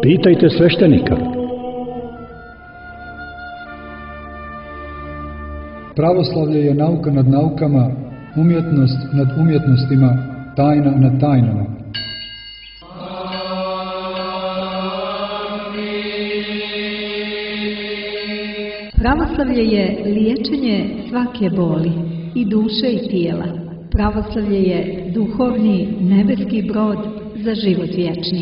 Pitajte sveštenika. Pravoslavlje je nauka nad naukama, umjetnost nad umjetnostima, tajna nad tajnama. Pravoslavlje je liječenje svake boli, i duše i tijela. Pravoslavlje je duhovni nebeski brod za život vječni.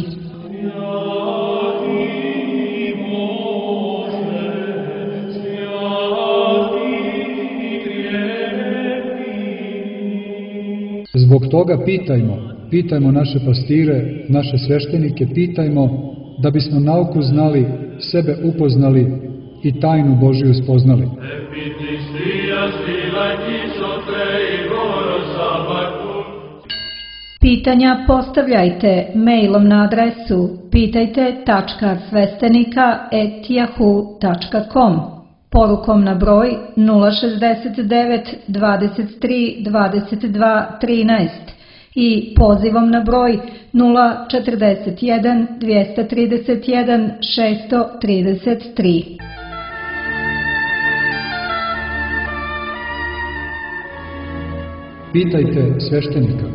Zbog toga pitajmo naše pastire, naše sveštenike, pitajmo da bismo nauku znali, sebe upoznali i tajnu Božiju spoznali. Pitanja postavljajte mailom na adresu pitajte.svestenika@yahoo.com, porukom na broj 069 23 22 13 i pozivom na broj 041 231 633. Pitajte sveštenika.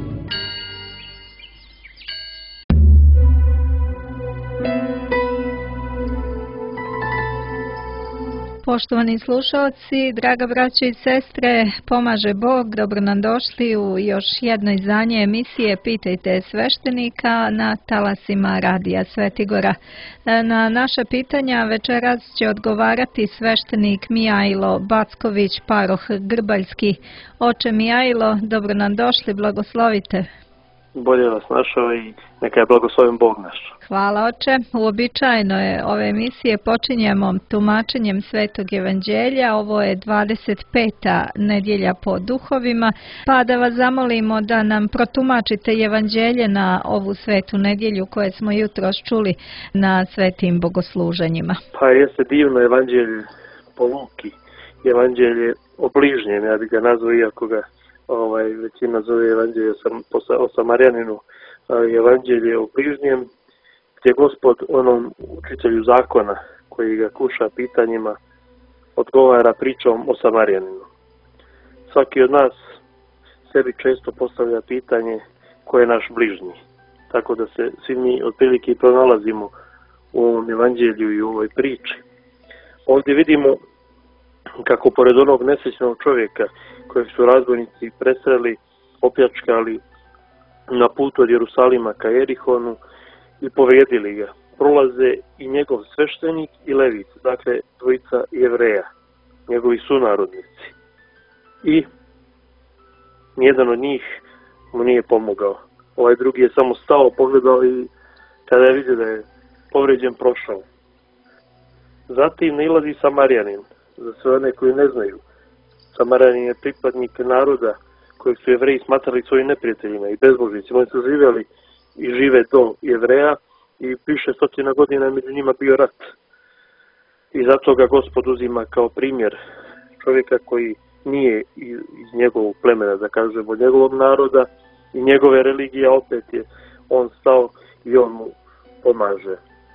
Poštovani slušalci, draga braćo i sestre, pomaže Bog, dobro nam došli u još jedno izdanje emisije Pitajte sveštenika na talasima Radija Svetigora. Na naša pitanja večeras će odgovarati sveštenik Mijajlo Backović, paroh Grbaljski. Oče Mijajlo, dobro nam došli, blagoslovite. Bolje vas našao i neka je blagoslovim Bog naš. Hvala oče. Uobičajeno je ove emisije počinjemo tumačenjem Svetog evanđelja. Ovo je 25. nedjelja po duhovima, pa da vas zamolimo da nam protumačite evanđelje na ovu svetu nedjelju koje smo jutros čuli na svetim bogosluženjima. Pa jeste divno evanđelje po Luki, evanđelje o bližnjem, ja bih ga nazvao, iako ga većina zove evanđelje o Samarjaninu, evanđelje o bližnjem, gdje Gospod onom učitelju zakona koji ga kuša pitanjima odgovara pričom o Samarjaninu. Svaki od nas sebi često postavlja pitanje ko je naš bližnji, tako da se svi mi otprilike pronalazimo u ovom evanđelju i u ovoj priči. Ovdje vidimo kako pored onog nesrećnog čovjeka kojeg su razbojnici presreli, opljačkali na putu od Jerusalima ka Jerihonu i povrijedili ga, prolaze i njegov sveštenik i levit, dakle dvojica Jevreja, njegovi sunarodnici. I nijedan od njih mu nije pomogao. Ovaj drugi je samo stao, pogledao i kada je vidio da je povrijeđen, prošao. Zatim nailazi Samarjanin. Za sve one koji ne znaju, Samarjanin je pripadnik naroda kojeg su Jevreji smatrali svojim neprijateljima i bezbožnicima. Oni su živjeli i žive do Jevreja i više stotina godina je među njima bio rat. I zato ga Gospod uzima kao primjer čovjeka koji nije iz njegovog plemena, da kažemo, njegovog naroda i njegove religije, opet je on stao i on mu pomaže.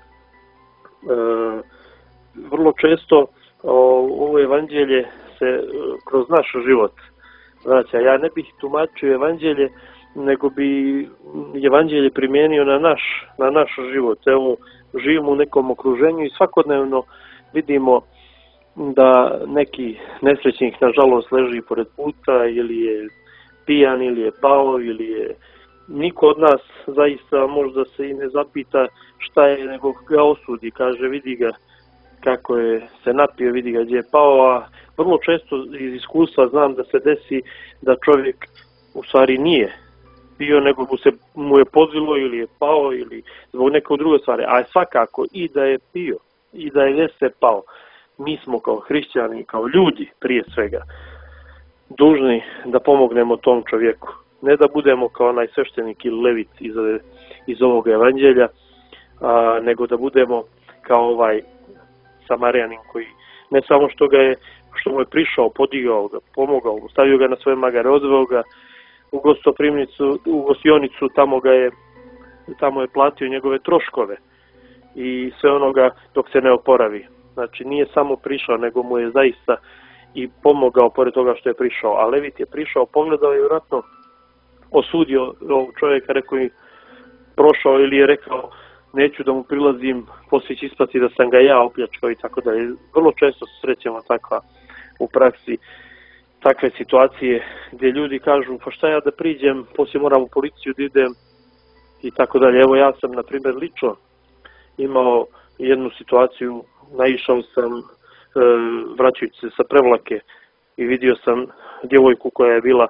Vrlo često ovo evanđelje se kroz naš život vraća. Ja ne bih tumačio evanđelje, nego bi evanđelje primijenio na naš život. Evo, živimo u nekom okruženju i svakodnevno vidimo da neki nesrećnik nažalost leži pored puta ili je pijan ili je pao ili je... Niko od nas zaista možda se i ne zapita šta je, nego ga osudi, kaže vidi ga kako je se napio, vidi ga gdje je pao, a vrlo često iz iskustva znam da se desi da čovjek u stvari nije pio, nego mu je pozilo ili je pao ili zbog neke druge stvari, a svakako i da je pio i da je jeste pao. Mi smo kao hrišćani, kao ljudi prije svega, dužni da pomognemo tom čovjeku. Ne da budemo kao onaj sveštenik ili levit iz ovog evanđelja, nego da budemo kao ovaj Samarjanin koji ne samo što mu je prišao, podigao ga, pomogao, stavio ga na svoje magare, odveo ga u gostoprimnicu, u gostionicu, tamo je platio njegove troškove i sve onoga dok se ne oporavi. Znači nije samo prišao, nego mu je zaista i pomogao pored toga što je prišao. A Levit je prišao, pogledao i vjerojatno osudio ovog čovjeka, rekao i prošao ili je rekao neću da mu prilazim, poslije će ispati da sam ga ja opljačkao i tako dalje. Vrlo često se srećemo takva u praksi, takve situacije gdje ljudi kažu pa šta ja da priđem, poslije moram u policiju da idem i tako dalje. Evo ja sam na primjer lično imao jednu situaciju, naišao sam vraćajući se sa Prevlake i vidio sam djevojku koja je bila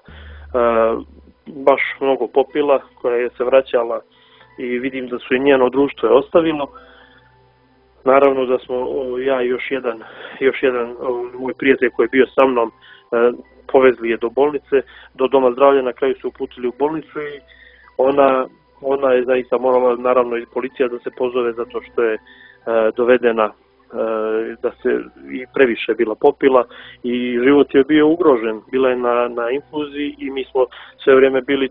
baš mnogo popila, koja je se vraćala i vidim da su je njeno društvo je ostavilo. Naravno da smo ja i još jedan moj prijatelj koji je bio sa mnom povezli je do bolnice, do doma zdravlja, na kraju su uputili u bolnicu i ona je zaista morala, naravno i policija da se pozove zato što je dovedena da se i previše bila popila i život je bio ugrožen, bila je na infuziji i mi smo sve vrijeme bili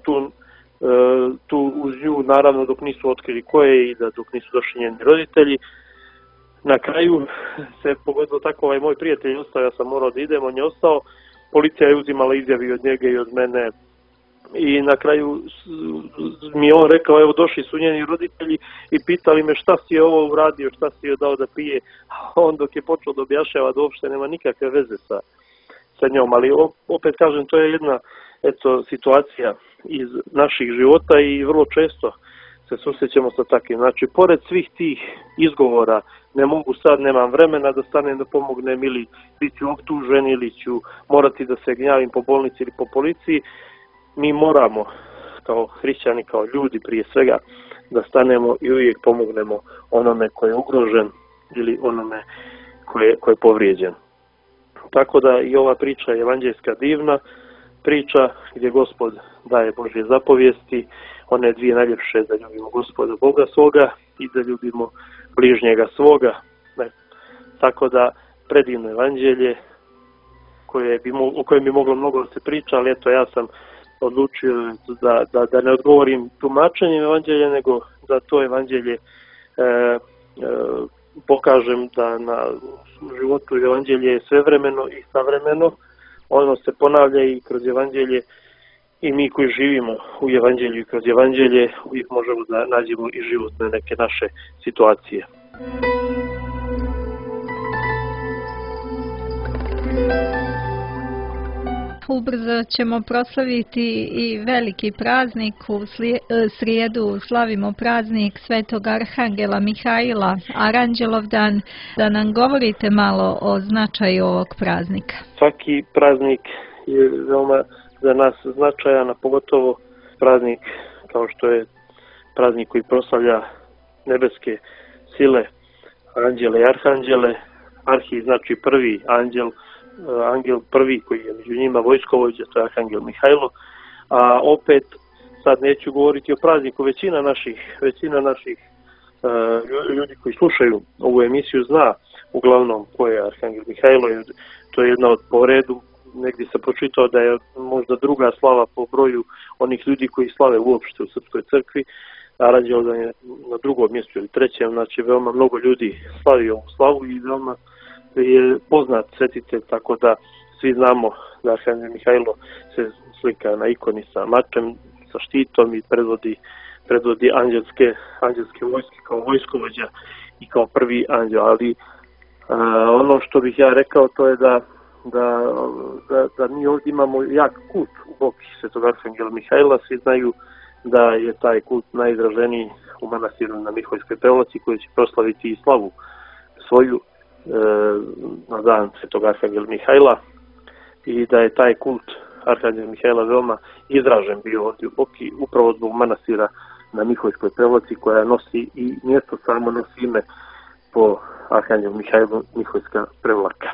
tu uz nju, naravno dok nisu otkrili ko je i dok nisu došli njeni roditelji. Na kraju se pogodilo tako, moj prijatelj ostao, ja sam morao da idem, on je ostao, policija je uzimala izjavi od njega i od mene i na kraju mi je on rekao, evo došli su njeni roditelji i pitali me šta si je ovo uradio, šta si joj dao da pije, a on dok je počeo da objašnjava da uopšte nema nikakve veze sa njom, ali opet kažem, to je jedna situacija iz naših života i vrlo često se susrećemo sa takvim. Znači, pored svih tih izgovora, ne mogu sad, nemam vremena da stanem da pomognem ili bit ću optužen ili ću morati da se gnjavim po bolnici ili po policiji, mi moramo kao hrišćani, kao ljudi prije svega da stanemo i uvijek pomognemo onome koji je ugrožen ili onome koji je povrijeđen. Tako da i ova priča je evanđeljska divna priča gdje Gospod daje Božje zapovijesti, one dvije najljepše, da ljubimo Gospoda Boga svoga i da ljubimo bližnjega svoga. Tako da predivno evanđelje o kojem bi moglo mnogo da se priča, ali eto ja sam odlučio da ne odgovorim tumačenjem evanđelja, nego da to evanđelje pokažem da na životu evanđelje je svevremeno i savremeno. Ono se ponavlja i kroz evanđelje i mi koji živimo u evanđelju i kroz evanđelje uvijek možemo da nađemo i životne neke naše situacije. Ubrzo ćemo proslaviti i veliki praznik. U srijedu slavimo praznik Svetog Arhangela Mihajla, Aranđelovdan. Da nam govorite malo o značaju ovog praznika. Svaki praznik je veoma za nas značajan, a pogotovo praznik kao što je praznik koji proslavlja nebeske sile, anđele i arhanđele. Arhi znači prvi anđel, angel prvi koji je među njima vojskovođa, to je Arhangel Mihajlo, a opet sad neću govoriti o prazniku, većina naših ljudi koji slušaju ovu emisiju zna uglavnom ko je Arhangel Mihajlo, to je jedna od po redu, negdje sam pročitao da je možda druga slava po broju onih ljudi koji slave uopšte u Srpskoj crkvi, Aranđelovdan je na drugom mjestu ili trećem, znači veoma mnogo ljudi slavi ovu slavu i veoma je poznat svetitelj, tako da svi znamo da Arhangel Mihajlo se slika na ikoni sa mačem, sa štitom i predvodi anđelske vojske kao vojskovođa i kao prvi anđel. Ali ono što bih ja rekao to je da mi ovdje imamo jak kult u boki Svetog Arhangela Mihajla. Svi znaju da je taj kult najizraženiji u manastiru na Miholjskoj Prevlaci koji će proslaviti i slavu svoju na dan Svetog Arhangela Mihajla i da je taj kult Arhangela Mihajla veoma izražen bio ovdje u Boki upravo zbog manastira na Miholjskoj Prevlaci koja nosi i mjesto samo nosi ime po Arhangelu Mihajlu, Miholjska Prevlaka.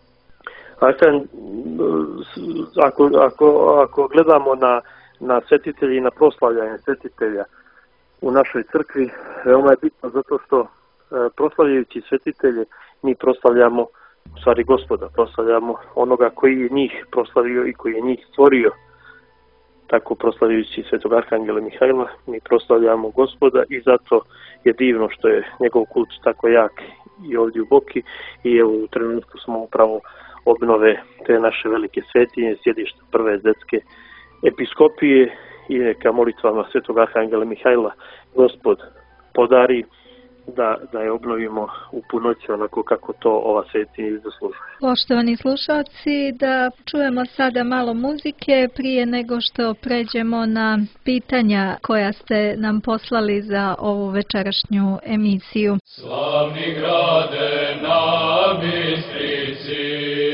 Ako gledamo na svetitelji i na proslavljanje svetitelja u našoj crkvi, veoma je bitno zato što proslavljajući svetitelje mi proslavljamo u stvari Gospoda, proslavljamo onoga koji je njih proslavio i koji je njih stvorio. tako proslavljajući Svetog Arhangela Mihajla, mi proslavljamo Gospoda i zato je divno što je njegov kult tako jak i ovdje u Boki i evo u trenutku smo upravo obnove te naše velike svetinje, sjedište prve zetske episkopije i neka molitvama Svetog Arhangela Mihajla Gospod podari da je obnovimo u punoći onako kako to ova svetinja zaslužuje. Poštovani slušalci, da čujemo sada malo muzike prije nego što pređemo na pitanja koja ste nam poslali za ovu večerašnju emisiju. Slavni grade na Bistrici,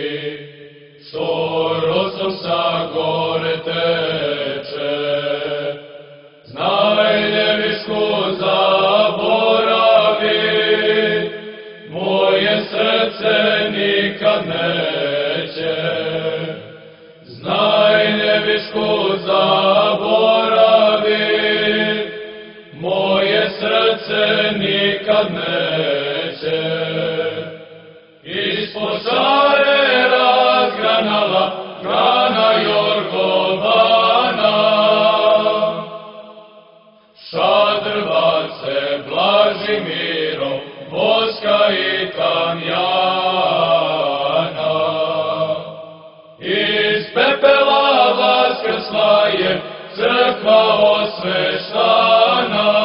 što rosom sa gore teče, znaj nevisku zaboravi, moje srce nikad neće. Znaj nevisku zaboravi, moje srce nikad neće. Ispod šare razgranala grana Jorgovana, šadrvan se Blažimirom, voska i tamjana. Iz pepela vaskrsla je crkva osveštana.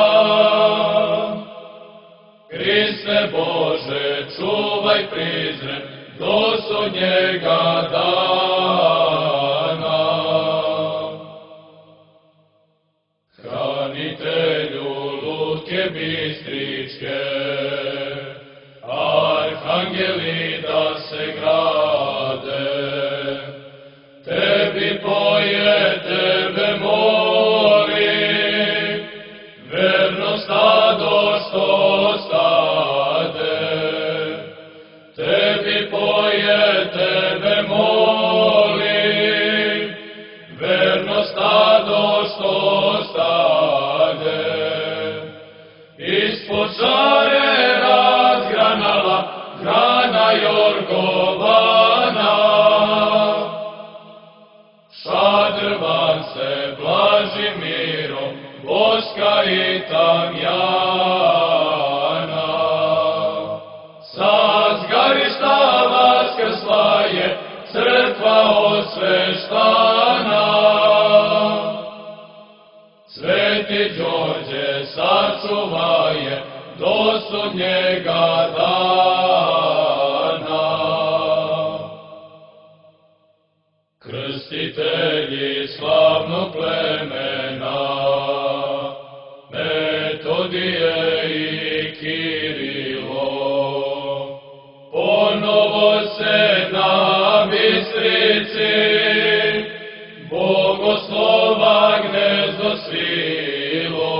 Hriste Bože, čuvaj prizren do sudnjega dana. Hranitelju lutke bistričke, arhangeli da se grade, tebi poje, tebe moli, verno stado što stade. Tebi poje, tebe moli, verno stado što stade. Ispod šare razgranala grana Jorgovana, šadrvan se Blažimirom, voska i tamjana. Sa zgarišta vaskrsla je crkva osveštana. Sveti Đorđe sačuvaje do sudnjega dana. Krstitelji slavnog plemena, Metodije i Kirilo, ponovo se na Bistrici Bogoslova gnezdo svilo.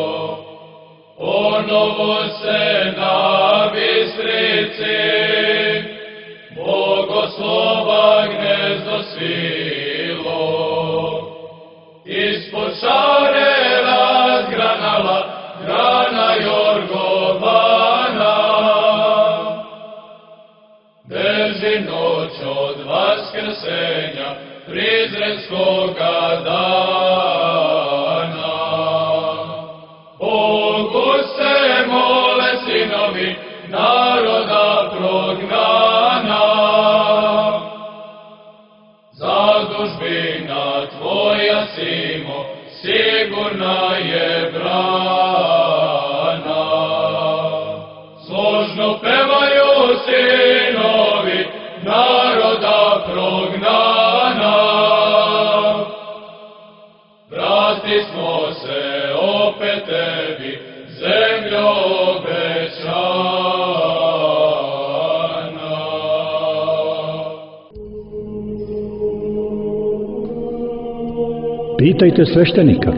Ponovo se na Bistrici Bogoslova gnezdo svilo. Ispod šare razgranala grana Jorgovana, beži noć od vaskrsenja prizrenskoga dana. Bogu se mole sinovi naroda prognana, zadužbina tvoja Simo sigurna je brana. Složno pevaju sinovi naroda prognana, vrati smo se opet tebi, zemljo obećana. Pitajte sveštenika.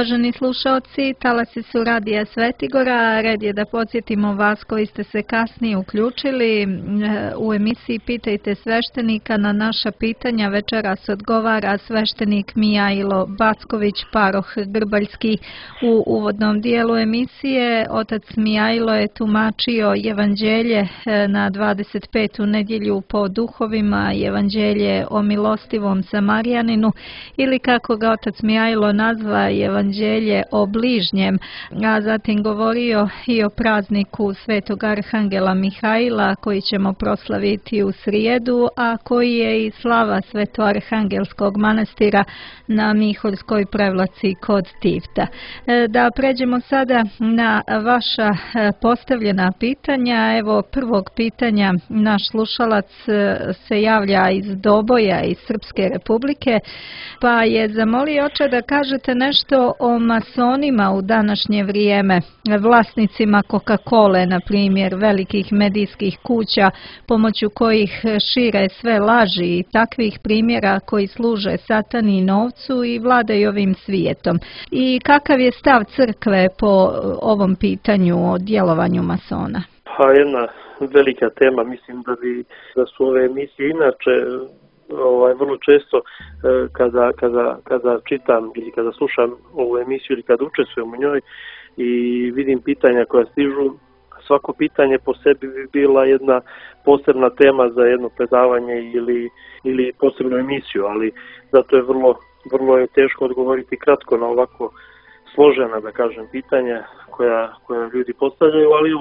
Uvaženi slušalci, talasi su Radija Svetigora. Red je da podsjetimo vas koji ste se kasnije uključili. U emisiji Pitajte sveštenika. Na naša pitanja večeras odgovara sveštenik Mijailo Backović, paroh Grbaljski. U uvodnom dijelu emisije otac Mijailo je tumačio evanđelje na 25. nedjelju po duhovima, evanđelje o milostivom Samarijaninu, ili kako ga otac Mijailo nazva, evanđelje o bližnjem, a zatim govorio i o prazniku Svetog Arhangela Mihaila koji ćemo proslaviti u srijedu, a koji je i slava Svetoarhangelskog manastira na Miholjskoj prevlaci kod Tivta. Da pređemo sada na vaša postavljena pitanja. Evo prvog pitanja, naš slušalac se javlja iz Doboja, iz Srpske Republike, pa je zamolio oče da kažete nešto o masonima u današnje vrijeme, vlasnicima Coca-Cole, na primjer, velikih medijskih kuća, pomoću kojih šire sve laži i takvih primjera koji služe satani i novcu i vladaju ovim svijetom. I kakav je stav crkve po ovom pitanju o djelovanju masona? Pa jedna velika tema, mislim da su ove emisije inače vrlo često kada čitam ili kada slušam ovu emisiju ili kada učestvujem u njoj i vidim pitanja koja stižu, svako pitanje po sebi bi bila jedna posebna tema za jedno predavanje ili posebnu emisiju, ali zato je vrlo je teško odgovoriti kratko na ovako složena, da kažem, pitanja koja ljudi postavljaju, ali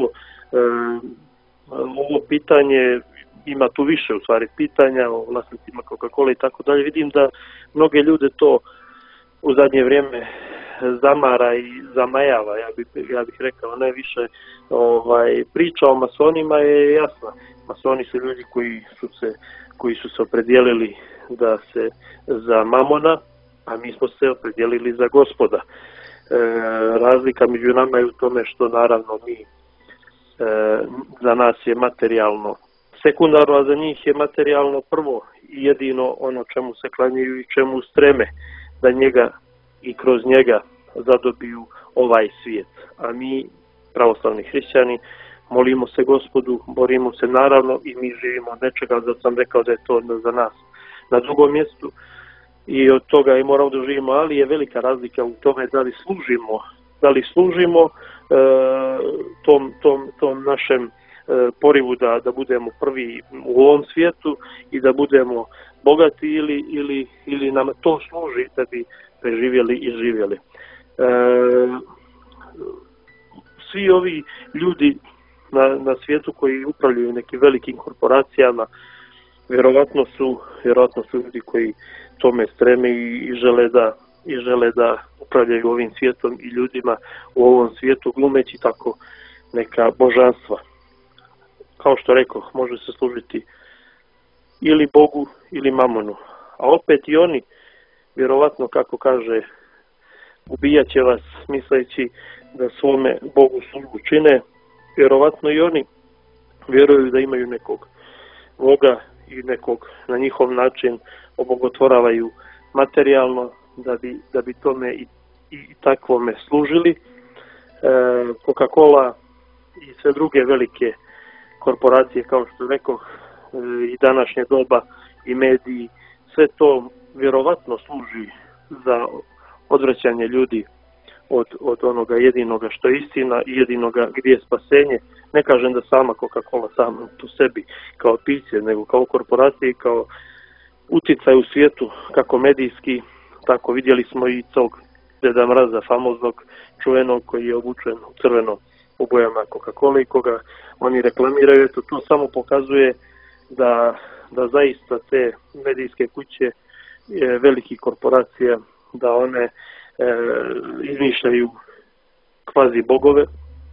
ovo pitanje ima tu više u stvari pitanja o vlasnicima Coca-Cola i tako dalje. Vidim da mnoge ljude to u zadnje vrijeme zamara i zamajava, ja bih rekao, najviše priča o masonima je jasna. Masoni su ljudi koji su se opredijelili da se za mamona, a mi smo se opredijelili za Gospoda. Razlika među nama je u tome što naravno za nas je materijalno sekundarno, a za njih je materijalno prvo i jedino ono čemu se klanjaju i čemu streme, da njega i kroz njega zadobiju ovaj svijet. A mi, pravoslavni hrišćani, molimo se Gospodu, borimo se naravno i mi živimo od nečega, zato sam rekao da je to za nas na drugom mjestu i od toga i moramo da živimo, ali je velika razlika u tome da li služimo tom našem porivu da budemo prvi u ovom svijetu i da budemo bogati ili nam to služi da bi preživjeli i živjeli. Svi ovi ljudi na svijetu koji upravljaju nekim velikim korporacijama vjerovatno su ljudi koji tome streme i žele da upravljaju ovim svijetom i ljudima u ovom svijetu, glumeći tako neka božanstva. Kao što rekao, može se služiti ili Bogu ili mamonu. A opet i oni, vjerovatno, kako kaže, ubijat će vas misleći da svome Bogu službu čine. Vjerovatno i oni vjeruju da imaju nekog Boga i nekog na njihov način obogotvoravaju materijalno da bi tome i takvome služili. Coca-Cola i sve druge velike korporacije, kao što rekao, i današnje doba i mediji, sve to vjerovatno služi za odvraćanje ljudi od onoga jedinoga što je istina i jedinoga gdje je spasenje. Ne kažem da sama Coca-Cola sama po sebi kao piće, nego kao korporacije, kao uticaj u svijetu, kako medijski, tako vidjeli smo i tog Deda Mraza, famoznog, čuvenog, koji je obučen u crveno u bojama Coca-Cola i koga oni reklamiraju. Eto, to samo pokazuje da zaista te medijske kuće velikih korporacija, da one izmišljaju kvazi bogove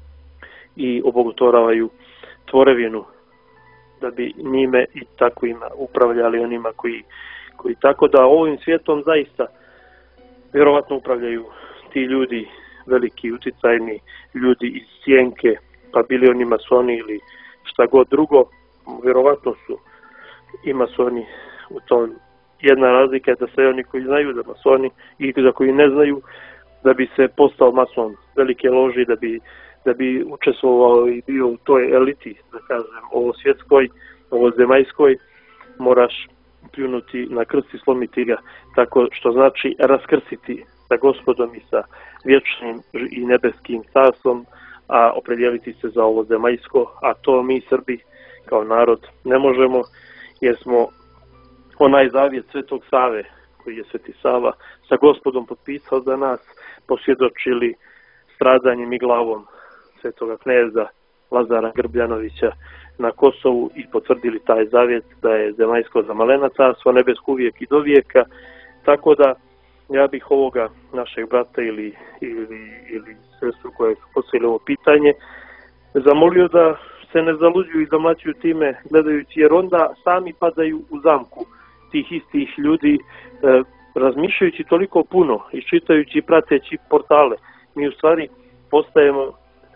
i obogotvoravaju tvorevinu da bi njime i takvima upravljali onima koji tako da ovim svijetom zaista vjerovatno upravljaju ti ljudi, veliki uticajni ljudi iz sjenke, pa bili oni masoni ili šta god drugo, vjerovatno su i masoni u tom. Jedna razlika je da sve oni koji znaju da masoni i za koji ne znaju, da bi se postao mason velike loži, da bi učestvovao i bio u toj eliti, da kažem, ovo svjetskoj, ovo zemaljskoj, moraš pljunuti na krst i slomiti ga, tako što znači raskrsiti sa Gospodom i sa vječnim i nebeskim carstvom, a opredijeliti se za ovo zemaljsko, a to mi Srbi kao narod ne možemo, jer smo onaj zavjet Svetog Save, koji je Sveti Sava sa Gospodom potpisao za nas, posvjedočili stradanjem i glavom svetoga kneza Lazara Grbljanovića na Kosovu i potvrdili taj zavjet da je zemaljsko za malena carstvo, nebesko uvijek i do vijeka. Tako da ja bih ovoga našeg brata ili sestru koja je postavila ovo pitanje zamolio da se ne zaluđuju i zamlaćuju time gledajući, jer onda sami padaju u zamku tih istih ljudi, razmišljajući toliko puno i čitajući i prateći portale. Mi u stvari postajemo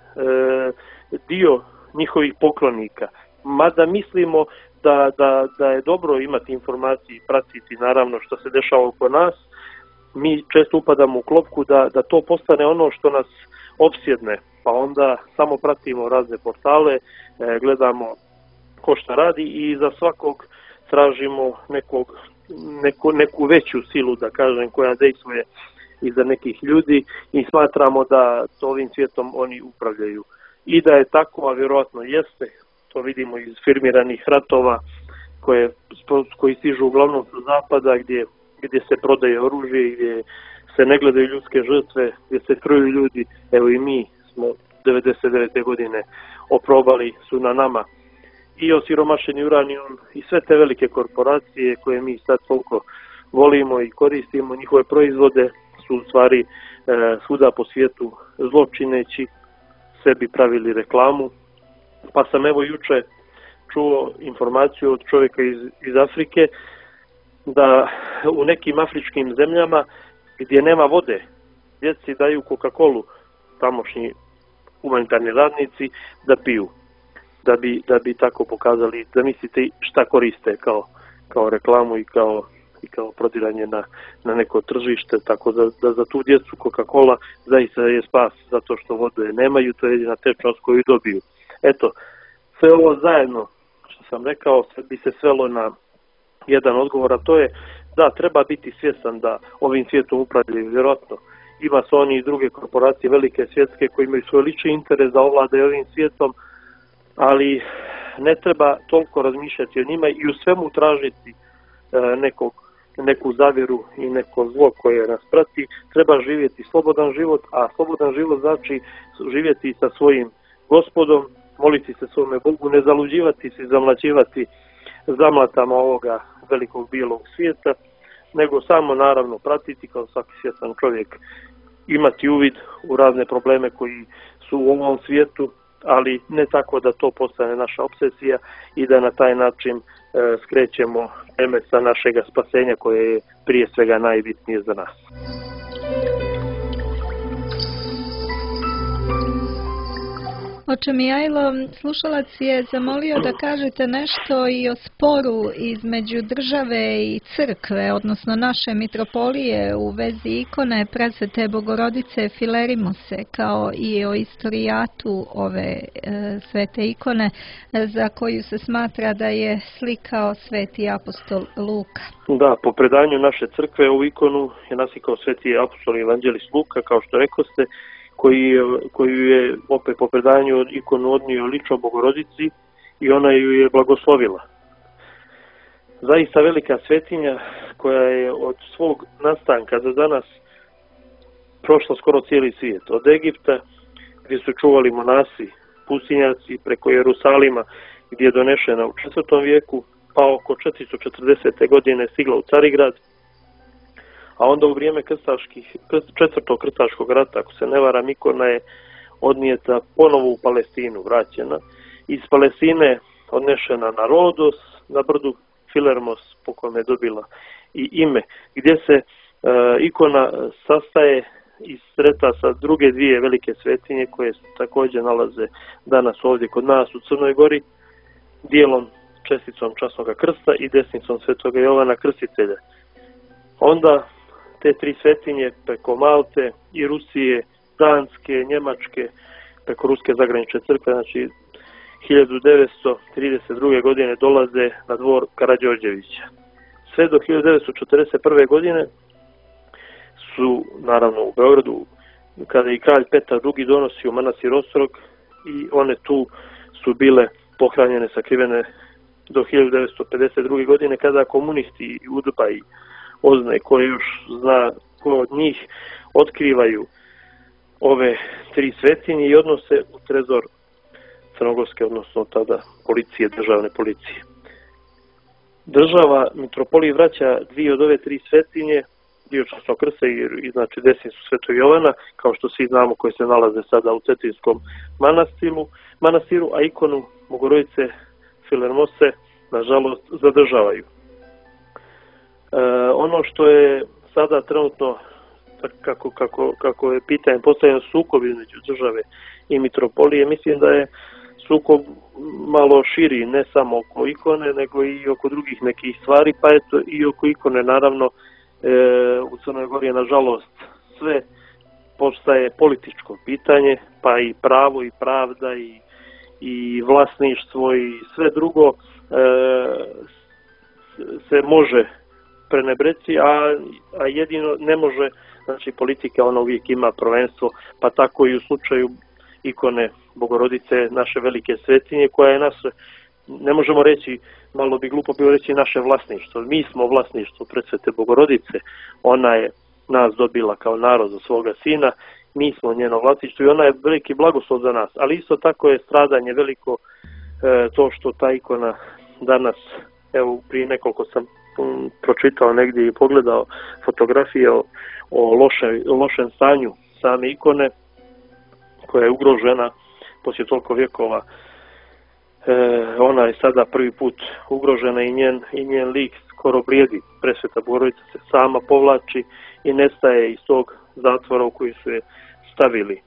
dio njihovih poklonika. Mada mislimo da je dobro imati informacije i pratiti naravno što se dešava oko nas, mi često upadamo u klopku da to postane ono što nas opsjedne, pa onda samo pratimo razne portale, gledamo ko šta radi i za svakog tražimo neku veću silu, da kažem, koja dejstvuje iza nekih ljudi i smatramo da to ovim svijetom oni upravljaju. I da je tako, a vjerojatno jeste, to vidimo iz firmiranih ratova koji stižu uglavnom sa zapada, gdje se prodaje oružje, gdje se ne gledaju ljudske žrtve, gdje se truju ljudi. Evo i mi smo 99. godine oprobali su na nama i osiromašeni uranijum i sve te velike korporacije koje mi sad toliko volimo i koristimo, njihove proizvode su u stvari svuda po svijetu zločineći sebi pravili reklamu. Pa sam evo juče čuo informaciju od čovjeka iz Afrike da u nekim afričkim zemljama gdje nema vode, djeci daju Coca-Colu, tamošnji humanitarni radnici, da piju. Da bi tako pokazali, da mislite šta koriste kao reklamu i kao prodiranje na neko tržište, tako da za tu djecu Coca-Cola zaista je spas, zato što vode nemaju, to je jedina tečnost koju dobiju. Eto, sve ovo zajedno što sam rekao bi se svelo na jedan odgovor, a to je da treba biti svjestan da ovim svijetom upravljaju, vjerojatno ima su oni i druge korporacije velike svjetske koji imaju svoj lični interes da ovladaju ovim svijetom, ali ne treba toliko razmišljati o njima i u svemu tražiti neku zavjeru i neko zlo koje nas prati. Treba živjeti slobodan život, a slobodan život znači živjeti sa svojim Gospodom, moliti se svome Bogu, ne zaluđivati se i zamlaćivati zamlatama ovoga velikog bijelog svijeta, nego samo naravno pratiti kao svaki svjestan čovjek, imati uvid u razne probleme koji su u ovom svijetu, ali ne tako da to postane naša obsesija i da na taj način skrećemo teme sa našega spasenja koje je prije svega najbitnije za nas. Oče Mijajlo, slušalac je zamolio da kažete nešto i o sporu između države i crkve, odnosno naše mitropolije u vezi ikone Presvete Bogorodice Filerimose, kao i o istorijatu ove svete ikone za koju se smatra da je slikao sveti apostol Luka. Da, po predanju naše crkve ovu ikonu je naslikao sveti apostol i evanđelist Luka, kao što rekoste, koju je opet po predanju ikonu odnio lično Bogorodici i ona ju je blagoslovila. Zaista velika svetinja koja je od svog nastanka do danas prošla skoro cijeli svijet. Od Egipta gdje su čuvali monasi, pustinjaci, preko Jerusalima gdje je donešena u 4. vijeku, pa oko 440. godine stigla u Carigrad, a onda u vrijeme 4. krstaškog rata, ako se ne varam, ikona je odnijeta ponovo u Palestinu, vraćena. Iz Palestine odnešena na Rodos, na brdu Filermos, po kojem je dobila i ime, gdje se ikona sastaje i sreta sa druge dvije velike svetinje koje se također nalaze danas ovdje kod nas u Crnoj Gori, dijelom česticom časnog krsta i desnicom svetoga Jovana Krstitelja. Onda te tri svetinje preko Malte i Rusije, Danske, Njemačke, preko Ruske zagranične crkve, znači 1932. godine dolaze na dvor Karađorđevića. Sve do 1941. godine su, naravno, u Beogradu, kada i kralj Petar II donosi u manastir Ostrog, i one tu su bile pohranjene, sakrivene do 1952. godine, kada komunisti i UDBA i OZNA, koji još zna ko od njih, otkrivaju ove tri svetinje i odnose u trezor crnogorske, odnosno tada policije, državne policije. Država mitropoliji vraća dvije od ove tri svetinje, dio časnog krsta i znači desnicu Svetog Jovana, kao što svi znamo, koje se nalaze sada u Cetinskom manastiru, a ikonu Bogorodice Filermose, nažalost, zadržavaju. Ono što je sada trenutno, kako je pitanje postavljeno, sukob između države i mitropolije, mislim da je sukob malo širi, ne samo oko ikone, nego i oko drugih nekih stvari, pa eto i oko ikone, naravno, u Crnoj Gori je, nažalost, sve postaje političko pitanje, pa i pravo i pravda i vlasništvo i sve drugo se može prenebreci, a jedino ne može, znači politika, ona uvijek ima prvenstvo, pa tako i u slučaju ikone Bogorodice, naše velike svetinje, koja je naše, ne možemo reći, malo bi glupo bilo reći, naše vlasništvo. Mi smo vlasništvo Presvete Bogorodice, ona je nas dobila kao narod za svoga sina, mi smo njeno vlasništvo i ona je veliki blagoslov za nas, ali isto tako je stradanje veliko to što ta ikona danas, evo prije nekoliko sam pročitao negdje i pogledao fotografije o lošem stanju same ikone, koja je ugrožena poslije toliko vjekova. Ona je sada prvi put ugrožena i njen lik skoro blijedi. Presveta Bogorodica se sama povlači i nestaje iz tog zatvora u koji su je stavili.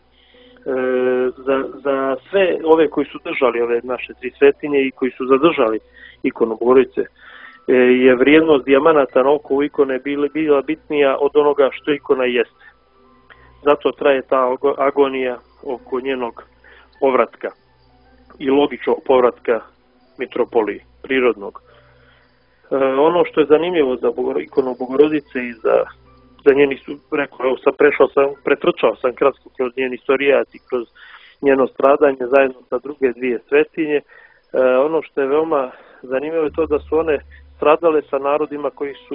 Za sve ove koji su držali ove naše tri svetinje i koji su zadržali ikonu Bogorodice, je vrijednost dijamanata na oko ikone bila bitnija od onoga što ikona jeste. Zato traje ta agonija oko njenog povratka i logičnog povratka mitropoliji, prirodnog. Ono što je zanimljivo za ikonu Bogorodice i za njeni, pretrčao sam kratko kroz njen istorijat i kroz njeno stradanje zajedno sa druge dvije svetinje. Ono što je veoma zanimljivo je to da su one stradale sa narodima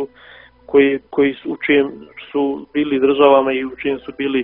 u čijim su bili državama i u čijim su bili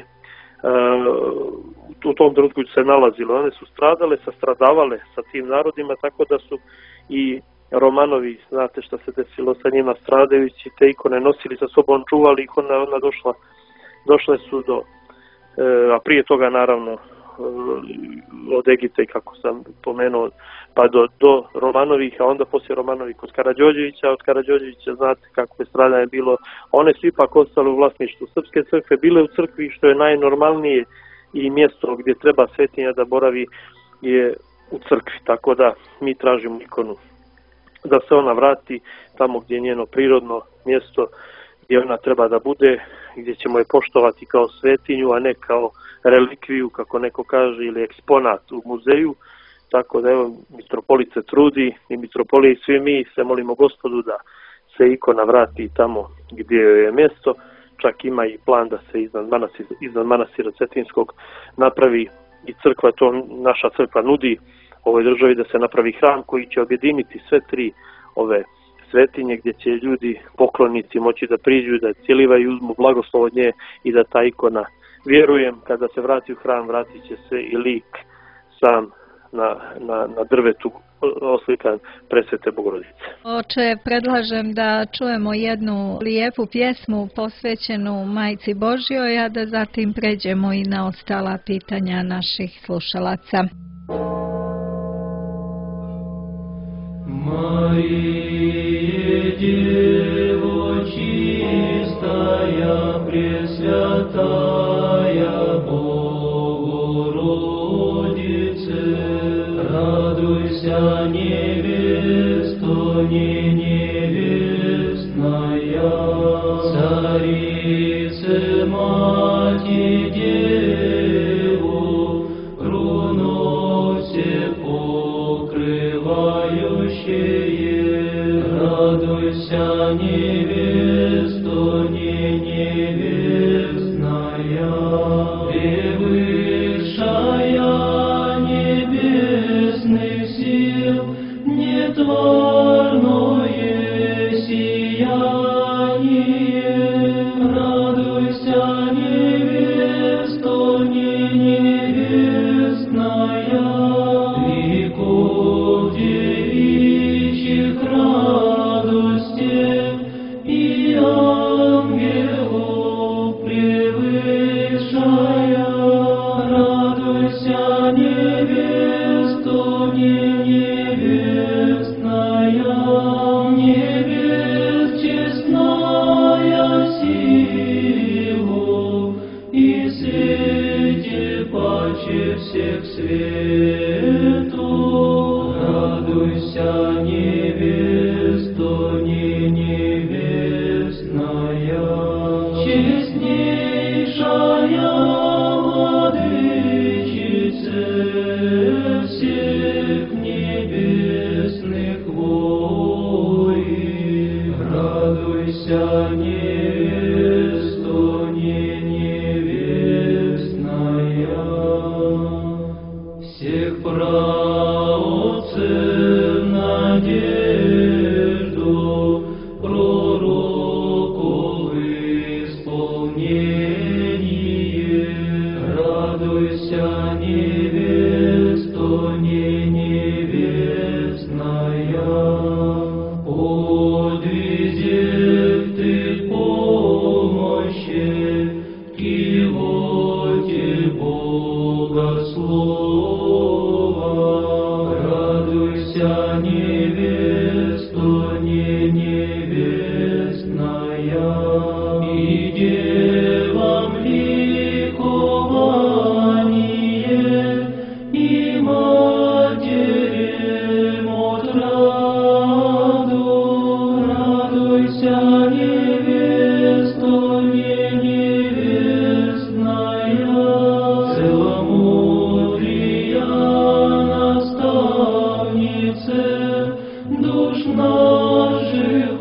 u tom trenutku se nalazile. One su stradavale sa tim narodima, tako da su i Romanovi, znate šta se desilo sa njima, stradajući te ikone nosili sa sobom, čuvali ih, ona došle su do, a prije toga naravno od Egipta, kako sam pomenuo, pa do Romanovih, a onda poslije Romanovih kod Karađorđevića, od Karađorđevića znate kako je stradanje bilo. One su ipak ostale u vlasništvu Srpske crkve, bile u crkvi, što je najnormalnije, i mjesto gdje treba svetinja da boravi je u crkvi, tako da mi tražimo ikonu da se ona vrati tamo gdje je njeno prirodno mjesto, gdje ona treba da bude, gdje ćemo je poštovati kao svetinju, a ne kao relikviju, kako neko kaže, ili eksponat u muzeju. Tako da evo, mitropolit se trudi i mitropolija i svi mi se molimo Gospodu da se ikona vrati tamo gdje je mjesto. Čak ima i plan da se iznad manastira Cetinskog napravi i crkva, to naša crkva nudi ovoj državi, da se napravi hram koji će objediniti sve tri ove svetinje, gdje će ljudi, poklonici, moći da priđu, da cijelivaju, uzmu blagoslov od nje i da ta ikona, vjerujem, kada se vrati u hram, vratit će se i lik sam na drvetu oslikan Presvete Bogorodice. Oče, predlažem da čujemo jednu lijepu pjesmu posvećenu Majci Božjoj, a da zatim pređemo i na ostala pitanja naših slušalaca. Marije, Djevo čistая, Пресвятая Богородице, радуйся, невесто, не невестная, цари Радуйся, невесто, не невестная, превысшая небесных сил, нетворное сияние. Радуйся, невесто, не невестная, веков девичьих радостей и ангелов превышая. Радуйся, невесто, не невестная, небес честная сила, и свете паче всех свету. Радуйся, невесто, не невестная, честнейшая владычица всех небесных воинов. Радуйся, невесто, не невестная, всех праотцев надежду, пророков исполнение. Радуйся, невесто, не невестная, подвизев ты помощи, кивоте Бога слова. Радуйся, невесто, не невестная, и девам ликование, и матерям отраду. Радуйся, невесто, не невестная, целомудрия наставнице душ наших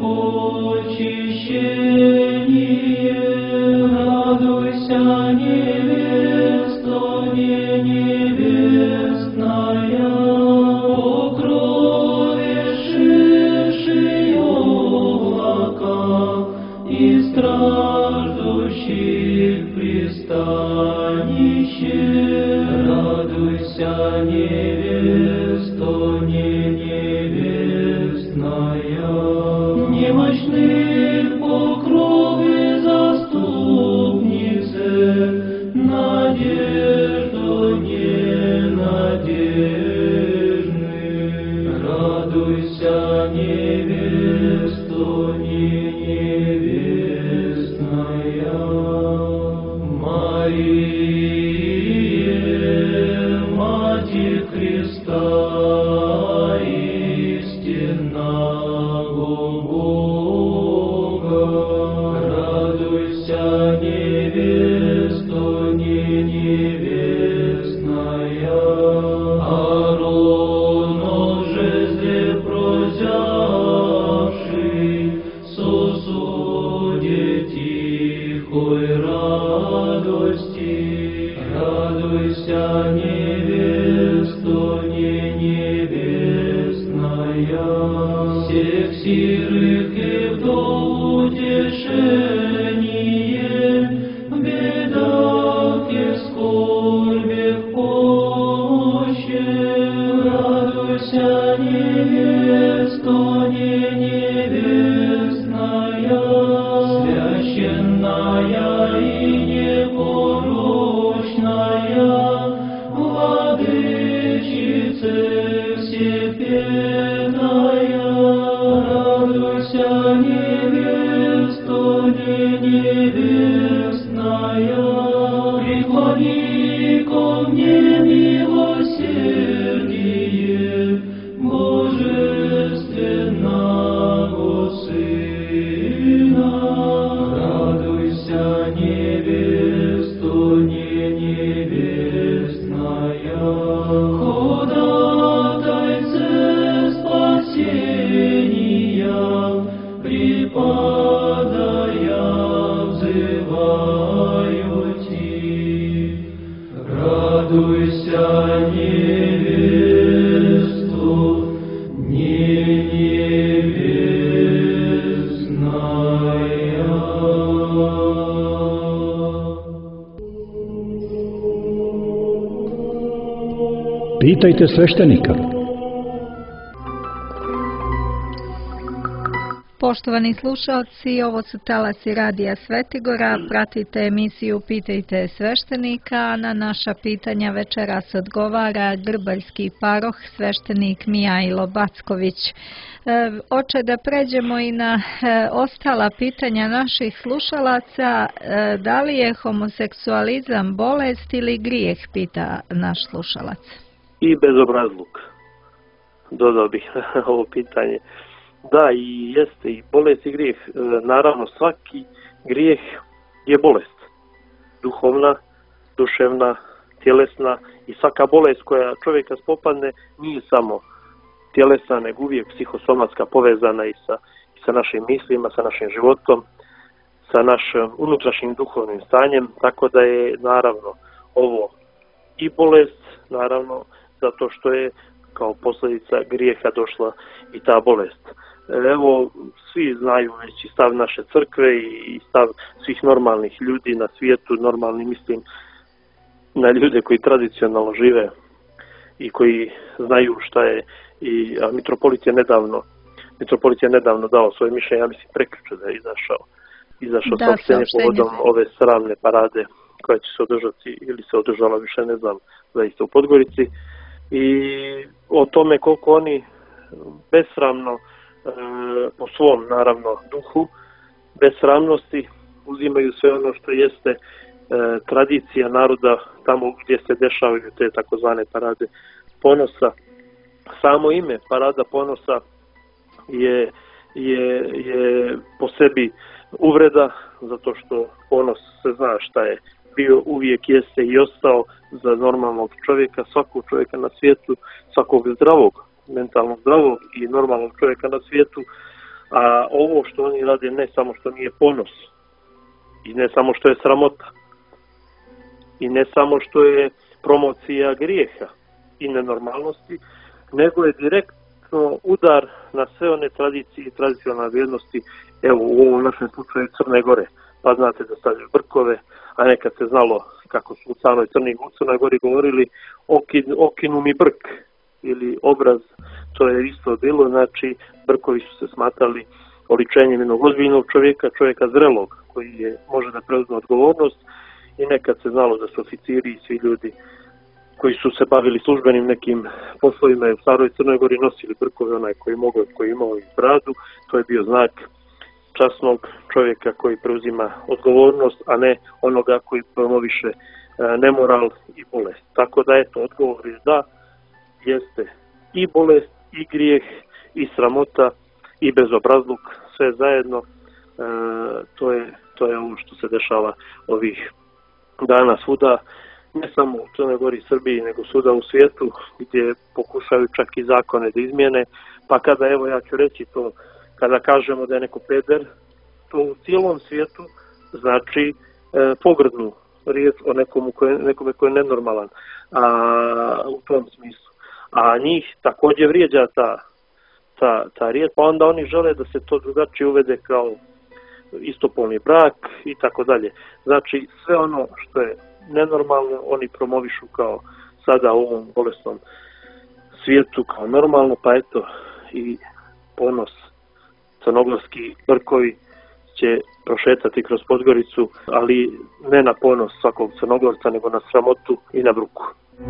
очищение. Радуйся, невесто, не невестная, покровившие облака и страждущих пристанище. Радуйся, невесто, не невестная, немощных покровы заступнице, надежду ненадежных. Радуйся, невесто, не невестная, Мария, Матерь Христа, истинного Бога. Радуйся, невесто, не невестная, Ааронов жезле прозявший, сосуде тихой радости. Радуйся, невесто, не невестная, всех сирых и вдов утешение, в бедах и скорбях помощи. Радуйся, невесто, не невестная, священная и непорочная, владычице всепетая. Радуйся, невесто, не невестная, преклони ко мне милосердие Божественного Сына. Радуйся, невесто, не невестная, ходатайце спасения, Pitajte sveštenika. Poštovani slušalci, ovo su talasi Radija Svetigora, pratite emisiju Pitajte sveštenika, na naša pitanja večeras odgovara grbaljski paroh, sveštenik Mijajlo Backović. Oče, da pređemo i na ostala pitanja naših slušalaca, da li je homoseksualizam bolest ili grijeh, pita naš slušalac. I bezobrazluk, dodao bih ovo pitanje. Da, i jeste i bolest i grijeh. Naravno, svaki grijeh je bolest. Duhovna, duševna, tjelesna i svaka bolest koja čovjeka spopadne nije samo tjelesna, nego uvijek psihosomatska, povezana i sa našim mislima, sa našim životom, sa našim unutrašnjim duhovnim stanjem, tako da je naravno ovo i bolest, naravno, zato što je kao posljedica grijeha došla i ta bolest. Evo, svi znaju već i stav naše crkve i stav svih normalnih ljudi na svijetu, normalni mislim na ljude koji tradicionalno žive i koji znaju šta je, i mitropolit je nedavno dao svoje mišljenje, ja mislim prekjučer da je izašao saopštenje povodom ove sramne parade koja će se održati ili se održala, više ne znam, zaista u Podgorici, i o tome koliko oni besramno po svom naravno duhu, bez sramnosti uzimaju sve ono što jeste tradicija naroda tamo gdje se dešavaju te takozvane parade ponosa. Samo ime parada ponosa je po sebi uvreda, zato što ponos se zna šta je bio, uvijek jeste i ostao za normalnog čovjeka, svakog čovjeka na svijetu, svakog zdravog, mentalno zdravog i normalnog čovjeka na svijetu. A ovo što oni rade ne samo što nije ponos i ne samo što je sramota i ne samo što je promocija grijeha i nenormalnosti, nego je direktno udar na sve one tradicije i tradicionalne vrijednosti, evo u ovom našem slučaju Crne Gore. Pa znate da stavljaju brkove, a nekad se znalo, kako su u Crnoj Gori govorili, okinu mi brk ili obraz, to je isto bilo, znači brkovi su se smatrali oličenjem jednog ozbiljnog čovjeka zrelog, koji može da preuzme odgovornost, i nekad se znalo da su oficiri i svi ljudi koji su se bavili službenim nekim poslovima u staroj Crnoj Gori nosili brkove, onaj koji je imao i bradu, to je bio znak časnog čovjeka koji preuzima odgovornost, a ne onoga koji promoviše nemoral i bolest. Tako da eto, odgovor je da jeste i bolest, i grijeh, i sramota, i bezobrazluk, sve zajedno. To je ono što se dešava ovih dana svuda, ne samo u Crnoj Gori i Srbiji, nego svuda u svijetu, gdje pokušaju čak i zakone da izmijene. Pa kada, evo ja ću reći to, kada kažemo da je neko peder, to u cijelom svijetu znači pogrdnu riječ o nekome koji je nenormalan, u tom smislu. A njih također vrijeđa ta riječ, pa onda oni žele da se to drugačije uvede kao istopolni brak i tako dalje. Znači sve ono što je nenormalno oni promovišu kao sada u ovom bolesnom svijetu kao normalno, pa eto i ponos, crnogorski brkovi će prošetati kroz Podgoricu, ali ne na ponos svakog Crnogorca, nego na sramotu i na bruku.